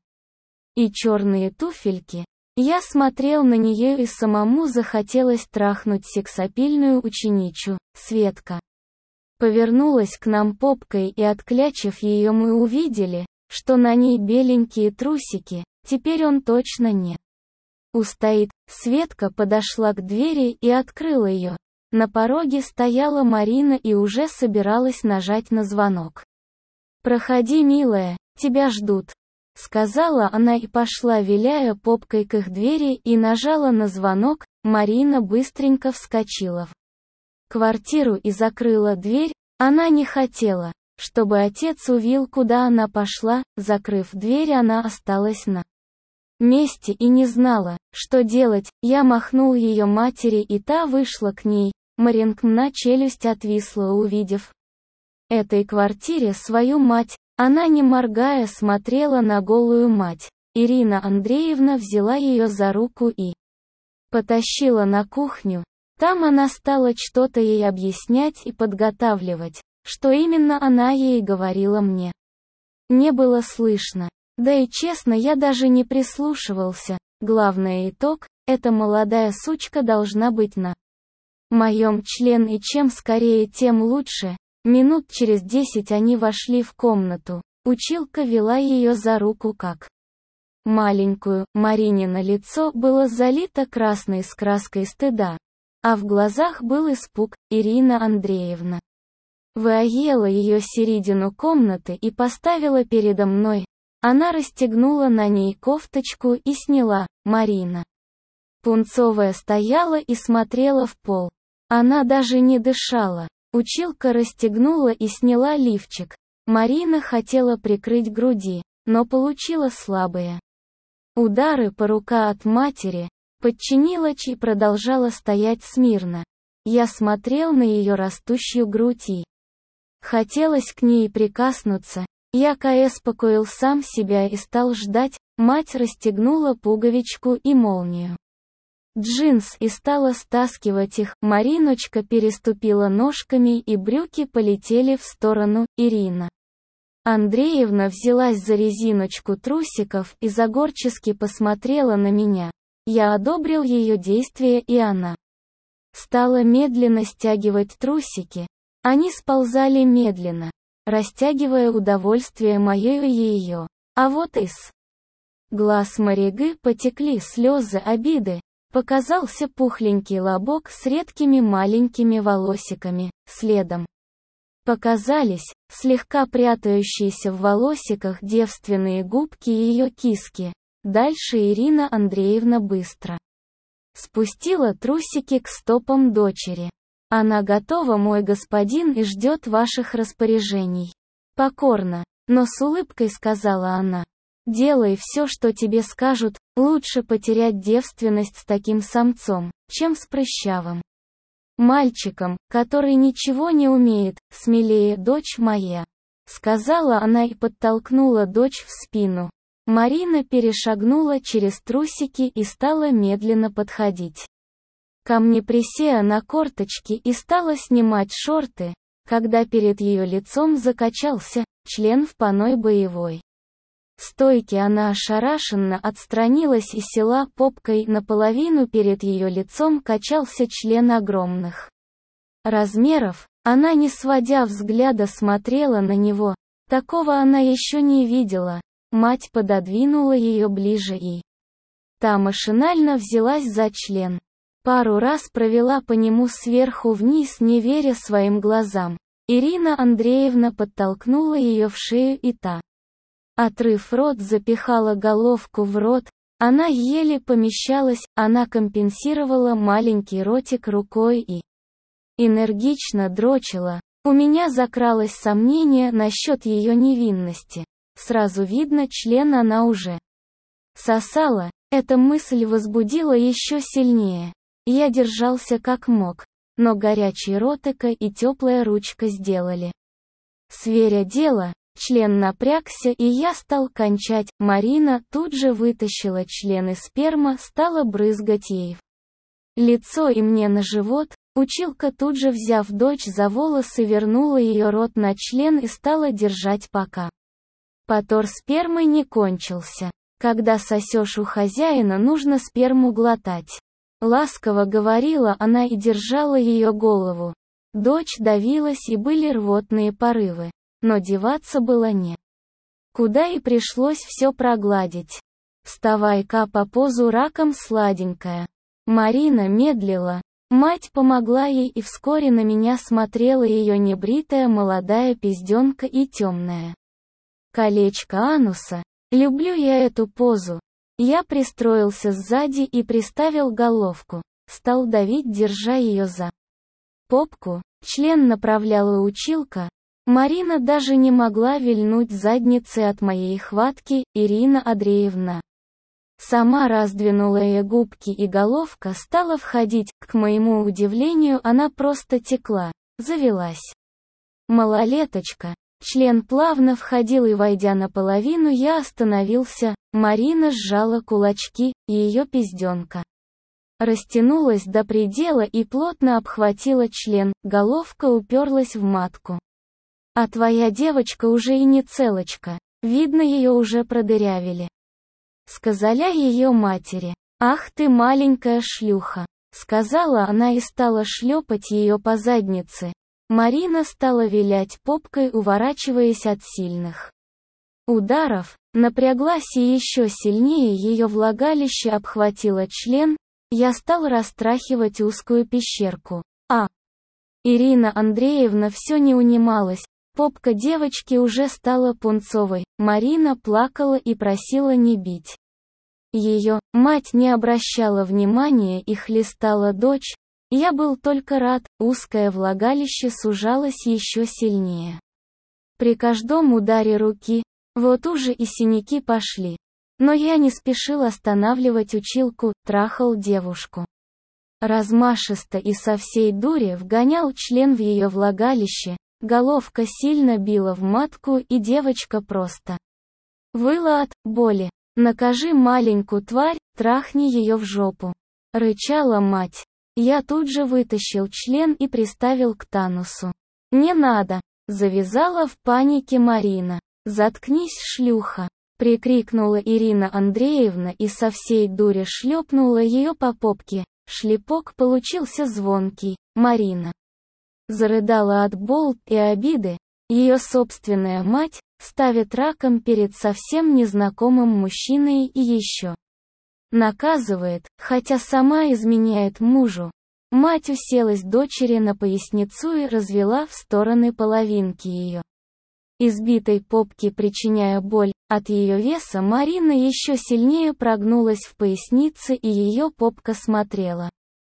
и черные туфельки. Я смотрел на нее и самому захотелось трахнуть сексапильную ученичу. Светка повернулась к нам попкой, и, отклячив ее, мы увидели, что на ней беленькие трусики. Теперь он точно не устоит. Светка подошла к двери и открыла ее. На пороге стояла Марина и уже собиралась нажать на звонок. «Проходи, милая, тебя ждут», — сказала она и пошла, виляя попкой к их двери, и нажала на звонок. Марина быстренько вскочила в квартиру и закрыла дверь. Она не хотела, чтобы отец увидел, куда она пошла. Закрыв дверь, она осталась на месте и не знала, что делать. Я махнул ее матери, и та вышла к ней. Маринкна челюсть отвисла, увидев в этой квартире свою мать. Она, не моргая, смотрела на голую мать. Ирина Андреевна взяла ее за руку и потащила на кухню. Там она стала что-то ей объяснять и подготавливать. Что именно она ей говорила, мне не было слышно. Да и честно, я даже не прислушивался. Главный итог – эта молодая сучка должна быть на моем члене, и чем скорее, тем лучше. Минут через десять они вошли в комнату. Училка вела ее за руку как маленькую. Маринино лицо было залито красной с краской стыда, а в глазах был испуг. Ирина Андреевна выела ее середину комнаты и поставила передо мной. Она расстегнула на ней кофточку и сняла. Марина пунцовая стояла и смотрела в пол. Она даже не дышала. Училка расстегнула и сняла лифчик. Марина хотела прикрыть груди, но получила слабые удары по рука от матери. Подчинилась и продолжала стоять смирно. Я смотрел на ее растущую грудь и хотелось к ней прикоснуться. Я успокоил сам себя и стал ждать. Мать расстегнула пуговичку и молнию джинс и стала стаскивать их. Мариночка переступила ножками, и брюки полетели в сторону. Ирина Андреевна взялась за резиночку трусиков и заговорчески посмотрела на меня. Я одобрил ее действия, и она стала медленно стягивать трусики. Они сползали медленно, растягивая удовольствие мое и ее. А вот из глаз Маригы потекли слезы обиды. Показался пухленький лобок с редкими маленькими волосиками, следом. Показались, слегка прятающиеся в волосиках девственные губки ее киски. Дальше Ирина Андреевна быстро спустила трусики к стопам дочери. Она готова, мой господин, и ждет ваших распоряжений. Покорно, но с улыбкой сказала она. Делай все, что тебе скажут, лучше потерять девственность с таким самцом, чем с прыщавым мальчиком, который ничего не умеет, смелее, дочь моя. Сказала она и подтолкнула дочь в спину. Марина перешагнула через трусики и стала медленно подходить ко мне, присея на корточки, и стала снимать шорты, когда перед ее лицом закачался член в паной боевой стойке. Она ошарашенно отстранилась и села попкой, наполовину перед ее лицом качался член огромных размеров. Она, не сводя взгляда, смотрела на него. Такого она еще не видела. Мать пододвинула ее ближе и та машинально взялась за член. Пару раз провела по нему сверху вниз, не веря своим глазам. Ирина Андреевна подтолкнула ее в шею, и та, отрыв рот, запихала головку в рот. Она еле помещалась, она компенсировала маленький ротик рукой и энергично дрочила. У меня закралось сомнение насчет ее невинности. Сразу видно, член она уже сосала. Эта мысль возбудила еще сильнее. Я держался как мог, но горячий ротика и теплая ручка сделали сверя дело. Член напрягся, и я стал кончать. Марина тут же вытащила член, и сперма стала брызгать ей в лицо и мне на живот. Училка, тут же взяв дочь за волосы, вернула ее рот на член и стала держать, пока потор спермы не кончился. Когда сосешь у хозяина, нужно сперму глотать. Ласково говорила она и держала ее голову. Дочь давилась, и были рвотные порывы. Но деваться было не куда, и пришлось все прогладить. Вставай-ка по позу раком, сладенькая. Марина медлила. Мать помогла ей, и вскоре на меня смотрела ее небритая молодая пизденка и темное колечко ануса. Люблю я эту позу. Я пристроился сзади и приставил головку. Стал давить, держа ее за попку. Член направляла училка. Марина даже не могла вильнуть задницей от моей хватки. Ирина Андреевна сама раздвинула ей губки, и головка стала входить. К моему удивлению, она просто текла, завелась. Малолеточка. Член плавно входил, и, войдя наполовину, я остановился. Марина сжала кулачки, и ее пизденка растянулась до предела и плотно обхватила член. Головка уперлась в матку. А твоя девочка уже и не целочка. Видно, ее уже продырявили. Сказала ее матери. Ах ты маленькая шлюха. Сказала она и стала шлепать ее по заднице. Марина стала вилять попкой, уворачиваясь от сильных ударов. Напряглась, и еще сильнее ее влагалище обхватило член. Я стал растрахивать узкую пещерку. А Ирина Андреевна все не унималась. Попка девочки уже стала пунцовой. Марина плакала и просила не бить ее. Мать не обращала внимания и хлестала дочь. Я был только рад. Узкое влагалище сужалось еще сильнее при каждом ударе руки. Вот уже и синяки пошли. Но я не спешил останавливать училку, трахал девушку размашисто и со всей дури вгонял член в ее влагалище. Головка сильно била в матку, и девочка просто выла от боли. «Накажи маленькую тварь, трахни ее в жопу!» — рычала мать. Я тут же вытащил член и приставил к танусу. «Не надо!» — завязала в панике Марина. «Заткнись, шлюха!» — прикрикнула Ирина Андреевна и со всей дури шлепнула ее по попке. Шлепок получился звонкий. Марина зарыдала от боли и обиды. Ее собственная мать ставит раком перед совсем незнакомым мужчиной, и еще Наказывает, хотя сама изменяет мужу. Мать уселась дочери на поясницу и развела в стороны половинки ее избитой попки, причиняя боль. От ее веса Марина еще сильнее прогнулась в пояснице, и ее попка смотрела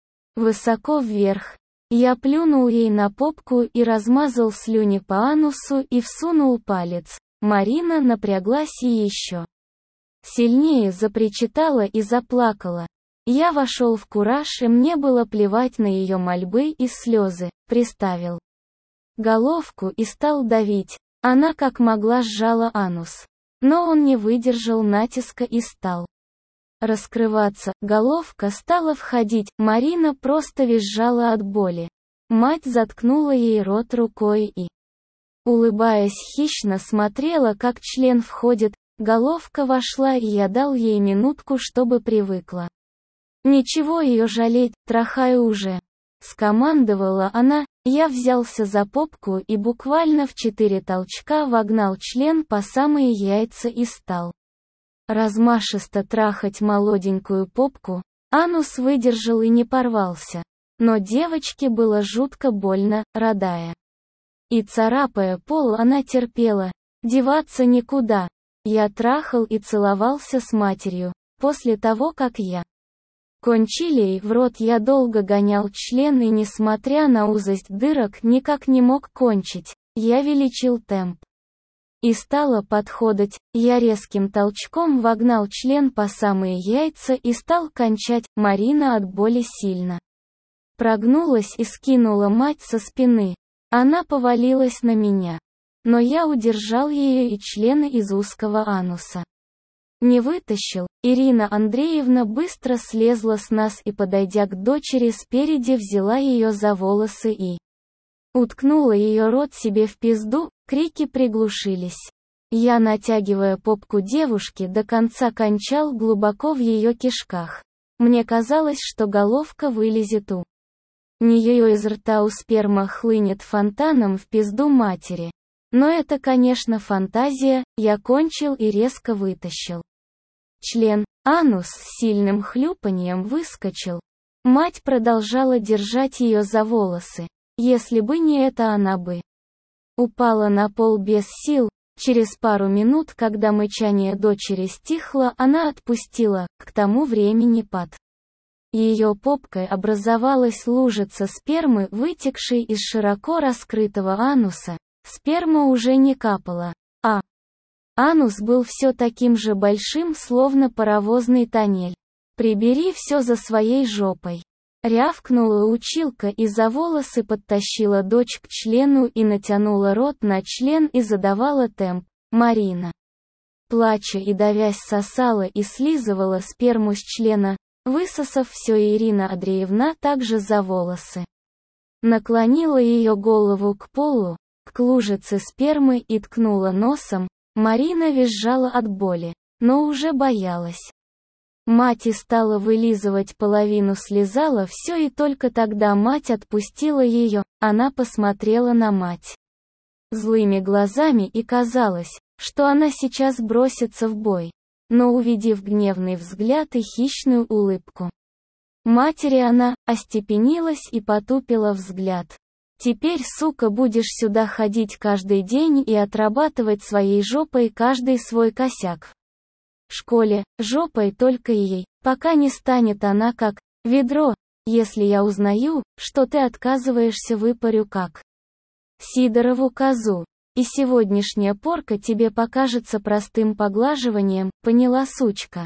высоко вверх. Я плюнул ей на попку и размазал слюни по анусу и всунул палец. Марина напряглась и еще сильнее запричитала и заплакала. Я вошел в кураж, и мне было плевать на ее мольбы и слезы. Приставил головку и стал давить. Она как могла сжала анус. Но он не выдержал натиска и стал раскрываться. Головка стала входить. Марина просто визжала от боли. Мать заткнула ей рот рукой и, улыбаясь хищно, смотрела, как член входит. Головка вошла, и я дал ей минутку, чтобы привыкла. «Ничего ее жалеть, трахай уже», — скомандовала она. Я взялся за попку и буквально в четыре толчка вогнал член по самые яйца и стал размашисто трахать молоденькую попку. Анус выдержал и не порвался. Но девочке было жутко больно, рыдая и царапая пол, она терпела. Деваться никуда. Я трахал и целовался с матерью. После того, как я кончили ей в рот, я долго гонял член и, несмотря на узость дырок, никак не мог кончить. Я увеличил темп и стала подходить. Я резким толчком вогнал член по самые яйца и стал кончать. Марина от боли сильно прогнулась и скинула мать со спины. Она повалилась на меня. Но я удержал ее и члены из узкого ануса не вытащил. Ирина Андреевна быстро слезла с нас и, подойдя к дочери спереди, взяла ее за волосы и уткнула ее рот себе в пизду. Крики приглушились. Я, натягивая попку девушки, до конца кончал глубоко в ее кишках. Мне казалось, что головка вылезет у нее из рта, у сперма хлынет фонтаном в пизду матери. Но это, конечно, фантазия. Я кончил и резко вытащил член. Анус с сильным хлюпаньем выскочил. Мать продолжала держать ее за волосы. Если бы не это, она бы упала на пол без сил. Через пару минут, когда мычание дочери стихло, она отпустила. К тому времени под ее попкой образовалась лужица спермы, вытекшей из широко раскрытого ануса. Сперма уже не капала, а анус был все таким же большим, словно паровозный тоннель. «Прибери все за своей жопой», — рявкнула училка и за волосы подтащила дочь к члену и натянула рот на член и задавала темп. Марина, плача и давясь, сосала и слизывала сперму с члена. Высосав все, Ирина Андреевна также за волосы наклонила ее голову к полу, к лужице спермы, и ткнула носом. Марина визжала от боли, но уже боялась. Мать и стала вылизывать половину, слезала все, и только тогда мать отпустила ее. Она посмотрела на мать злыми глазами, и казалось, что она сейчас бросится в бой. Но, увидев гневный взгляд и хищную улыбку матери, она остепенилась и потупила взгляд. «Теперь, сука, будешь сюда ходить каждый день и отрабатывать своей жопой каждый свой косяк. В школе, жопой только ей, пока не станет она как ведро. Если я узнаю, что ты отказываешься, выпарю как Сидорову козу. И сегодняшняя порка тебе покажется простым поглаживанием, поняла, сучка?»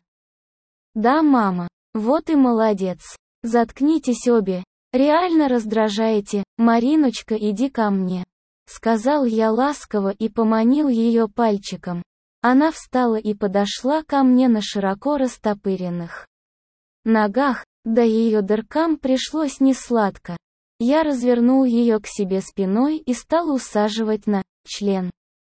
«Да, мама. Вот и молодец. Заткнитесь обе. Реально раздражаете. Мариночка, иди ко мне», — сказал я ласково и поманил ее пальчиком. Она встала и подошла ко мне на широко растопыренных ногах. Да ее дыркам пришлось несладко. Я развернул ее к себе спиной и стал усаживать на член.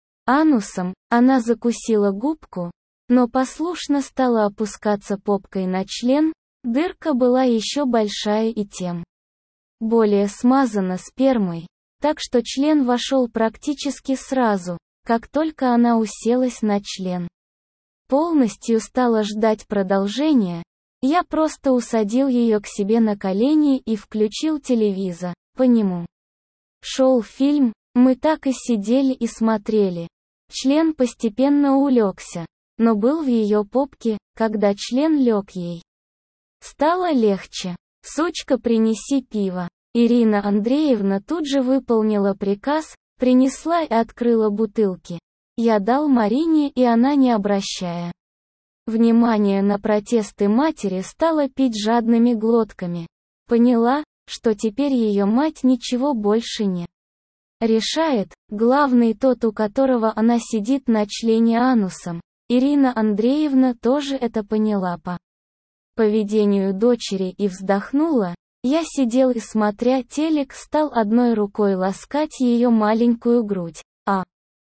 Анусом она закусила губку, но послушно стала опускаться попкой на член. Дырка была еще большая и тем более смазана спермой, так что член вошел практически сразу, как только она уселась на член. Полностью стала ждать продолжения. Я просто усадил ее к себе на колени и включил телевизор. По нему шел фильм, мы так и сидели и смотрели. Член постепенно улегся, но был в ее попке, когда член лег ей. Стало легче. «Сучка, принеси пиво». Ирина Андреевна тут же выполнила приказ, принесла и открыла бутылки. Я дал Марине, и она, не обращая внимания на протесты матери, стала пить жадными глотками. Поняла, что теперь ее мать ничего больше не решает, главный тот, у которого она сидит на члене анусом. Ирина Андреевна тоже это поняла по поведению дочери и вздохнула. Я сидел и, смотря телек, стал одной рукой ласкать ее маленькую грудь, а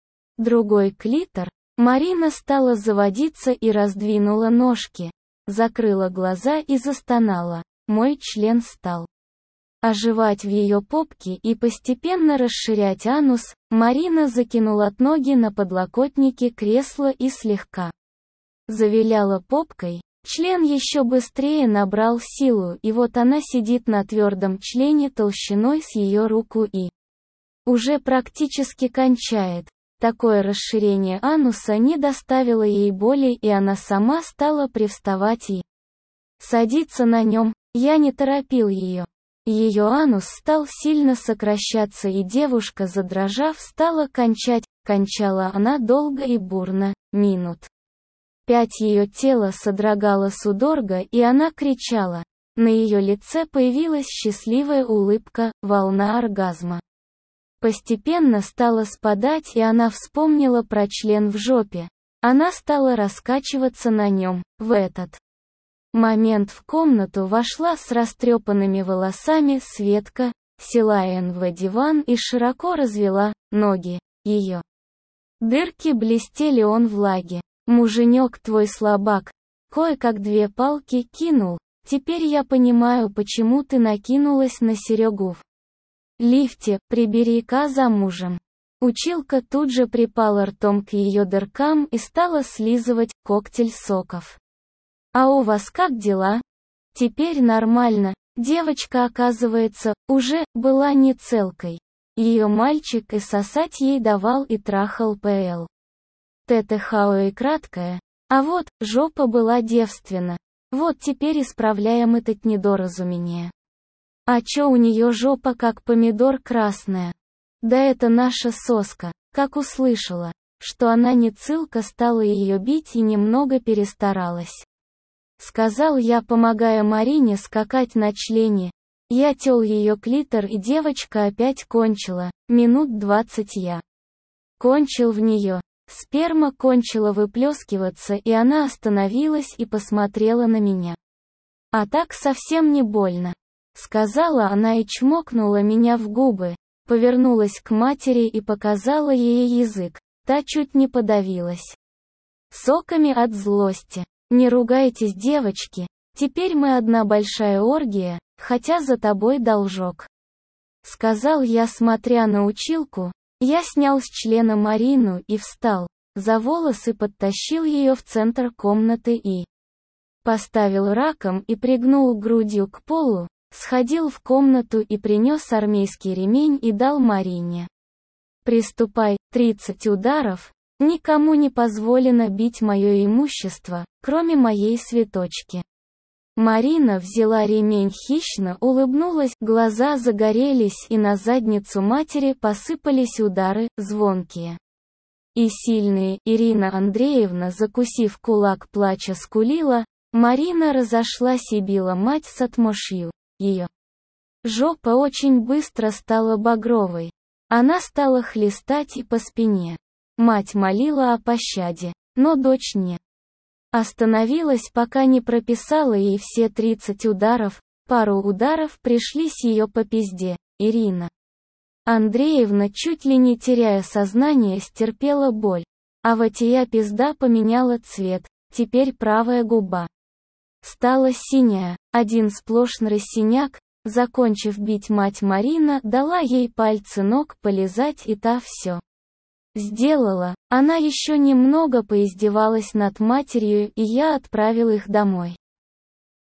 другой клитор. Марина стала заводиться и раздвинула ножки, закрыла глаза и застонала. Мой член стал оживать в ее попке и постепенно расширять анус. Марина закинула ноги на подлокотники кресла и слегка завиляла попкой. Член еще быстрее набрал силу, и вот она сидит на твердом члене толщиной с ее руку и уже практически кончает. Такое расширение ануса не доставило ей боли, и она сама стала привставать и садиться на нем. Я не торопил ее. Ее анус стал сильно сокращаться, и девушка, задрожав, стала кончать. Кончала она долго и бурно, минут пять ее тело содрогало судорога, и она кричала. На ее лице появилась счастливая улыбка, волна оргазма постепенно стала спадать, и она вспомнила про член в жопе. Она стала раскачиваться на нем. В этот момент в комнату вошла с растрепанными волосами Светка, села в диван и широко развела ноги. Ее дырки блестели, он влаги. «Муженек твой слабак. Кое-как две палки кинул. Теперь я понимаю, почему ты накинулась на Серегу в лифте, прибери-ка за мужем». Училка тут же припала ртом к ее дыркам и стала слизывать коктейль соков. «А у вас как дела?» «Теперь нормально». Девочка, оказывается, уже была не целкой. Ее мальчик и сосать ей давал и трахал ПЛ. ТТХО и краткое. А вот, жопа была девственна. Вот теперь исправляем это недоразумение. А чё у нее жопа как помидор красная? Да это наша соска. Как услышала, что она не цылка, стала ее бить и немного перестаралась. Сказал я, помогая Марине скакать на члене. Я тёл ее клитор, и девочка опять кончила. Минут двадцать я кончил в нее. Сперма кончила выплескиваться, и она остановилась и посмотрела на меня. «А так совсем не больно», — сказала она и чмокнула меня в губы, повернулась к матери и показала ей язык. Та чуть не подавилась соками от злости. «Не ругайтесь, девочки, теперь мы одна большая оргия, хотя за тобой должок», — сказал я, смотря на училку. Я снял с члена Марину и встал за волосы, подтащил ее в центр комнаты и поставил раком и пригнул грудью к полу, сходил в комнату и принес армейский ремень и дал Марине. «Приступай, тридцать ударов, никому не позволено бить мое имущество, кроме моей Светочки». Марина взяла ремень, хищно улыбнулась, глаза загорелись, и на задницу матери посыпались удары, звонкие и сильные. Ирина Андреевна, закусив кулак, плача скулила. Марина разошлась и била мать с отмашью. Ее жопа очень быстро стала багровой. Она стала хлестать и по спине. Мать молила о пощаде, но дочь не остановилась, пока не прописала ей все тридцать ударов. Пару ударов пришлись ее по пизде. Ирина Андреевна, чуть ли не теряя сознание, стерпела боль. А вот ее пизда поменяла цвет, теперь правая губа стала синяя, один сплошный синяк. Закончив бить мать, Марина дала ей пальцы ног полизать, и та все сделала. Она еще немного поиздевалась над матерью, и я отправил их домой.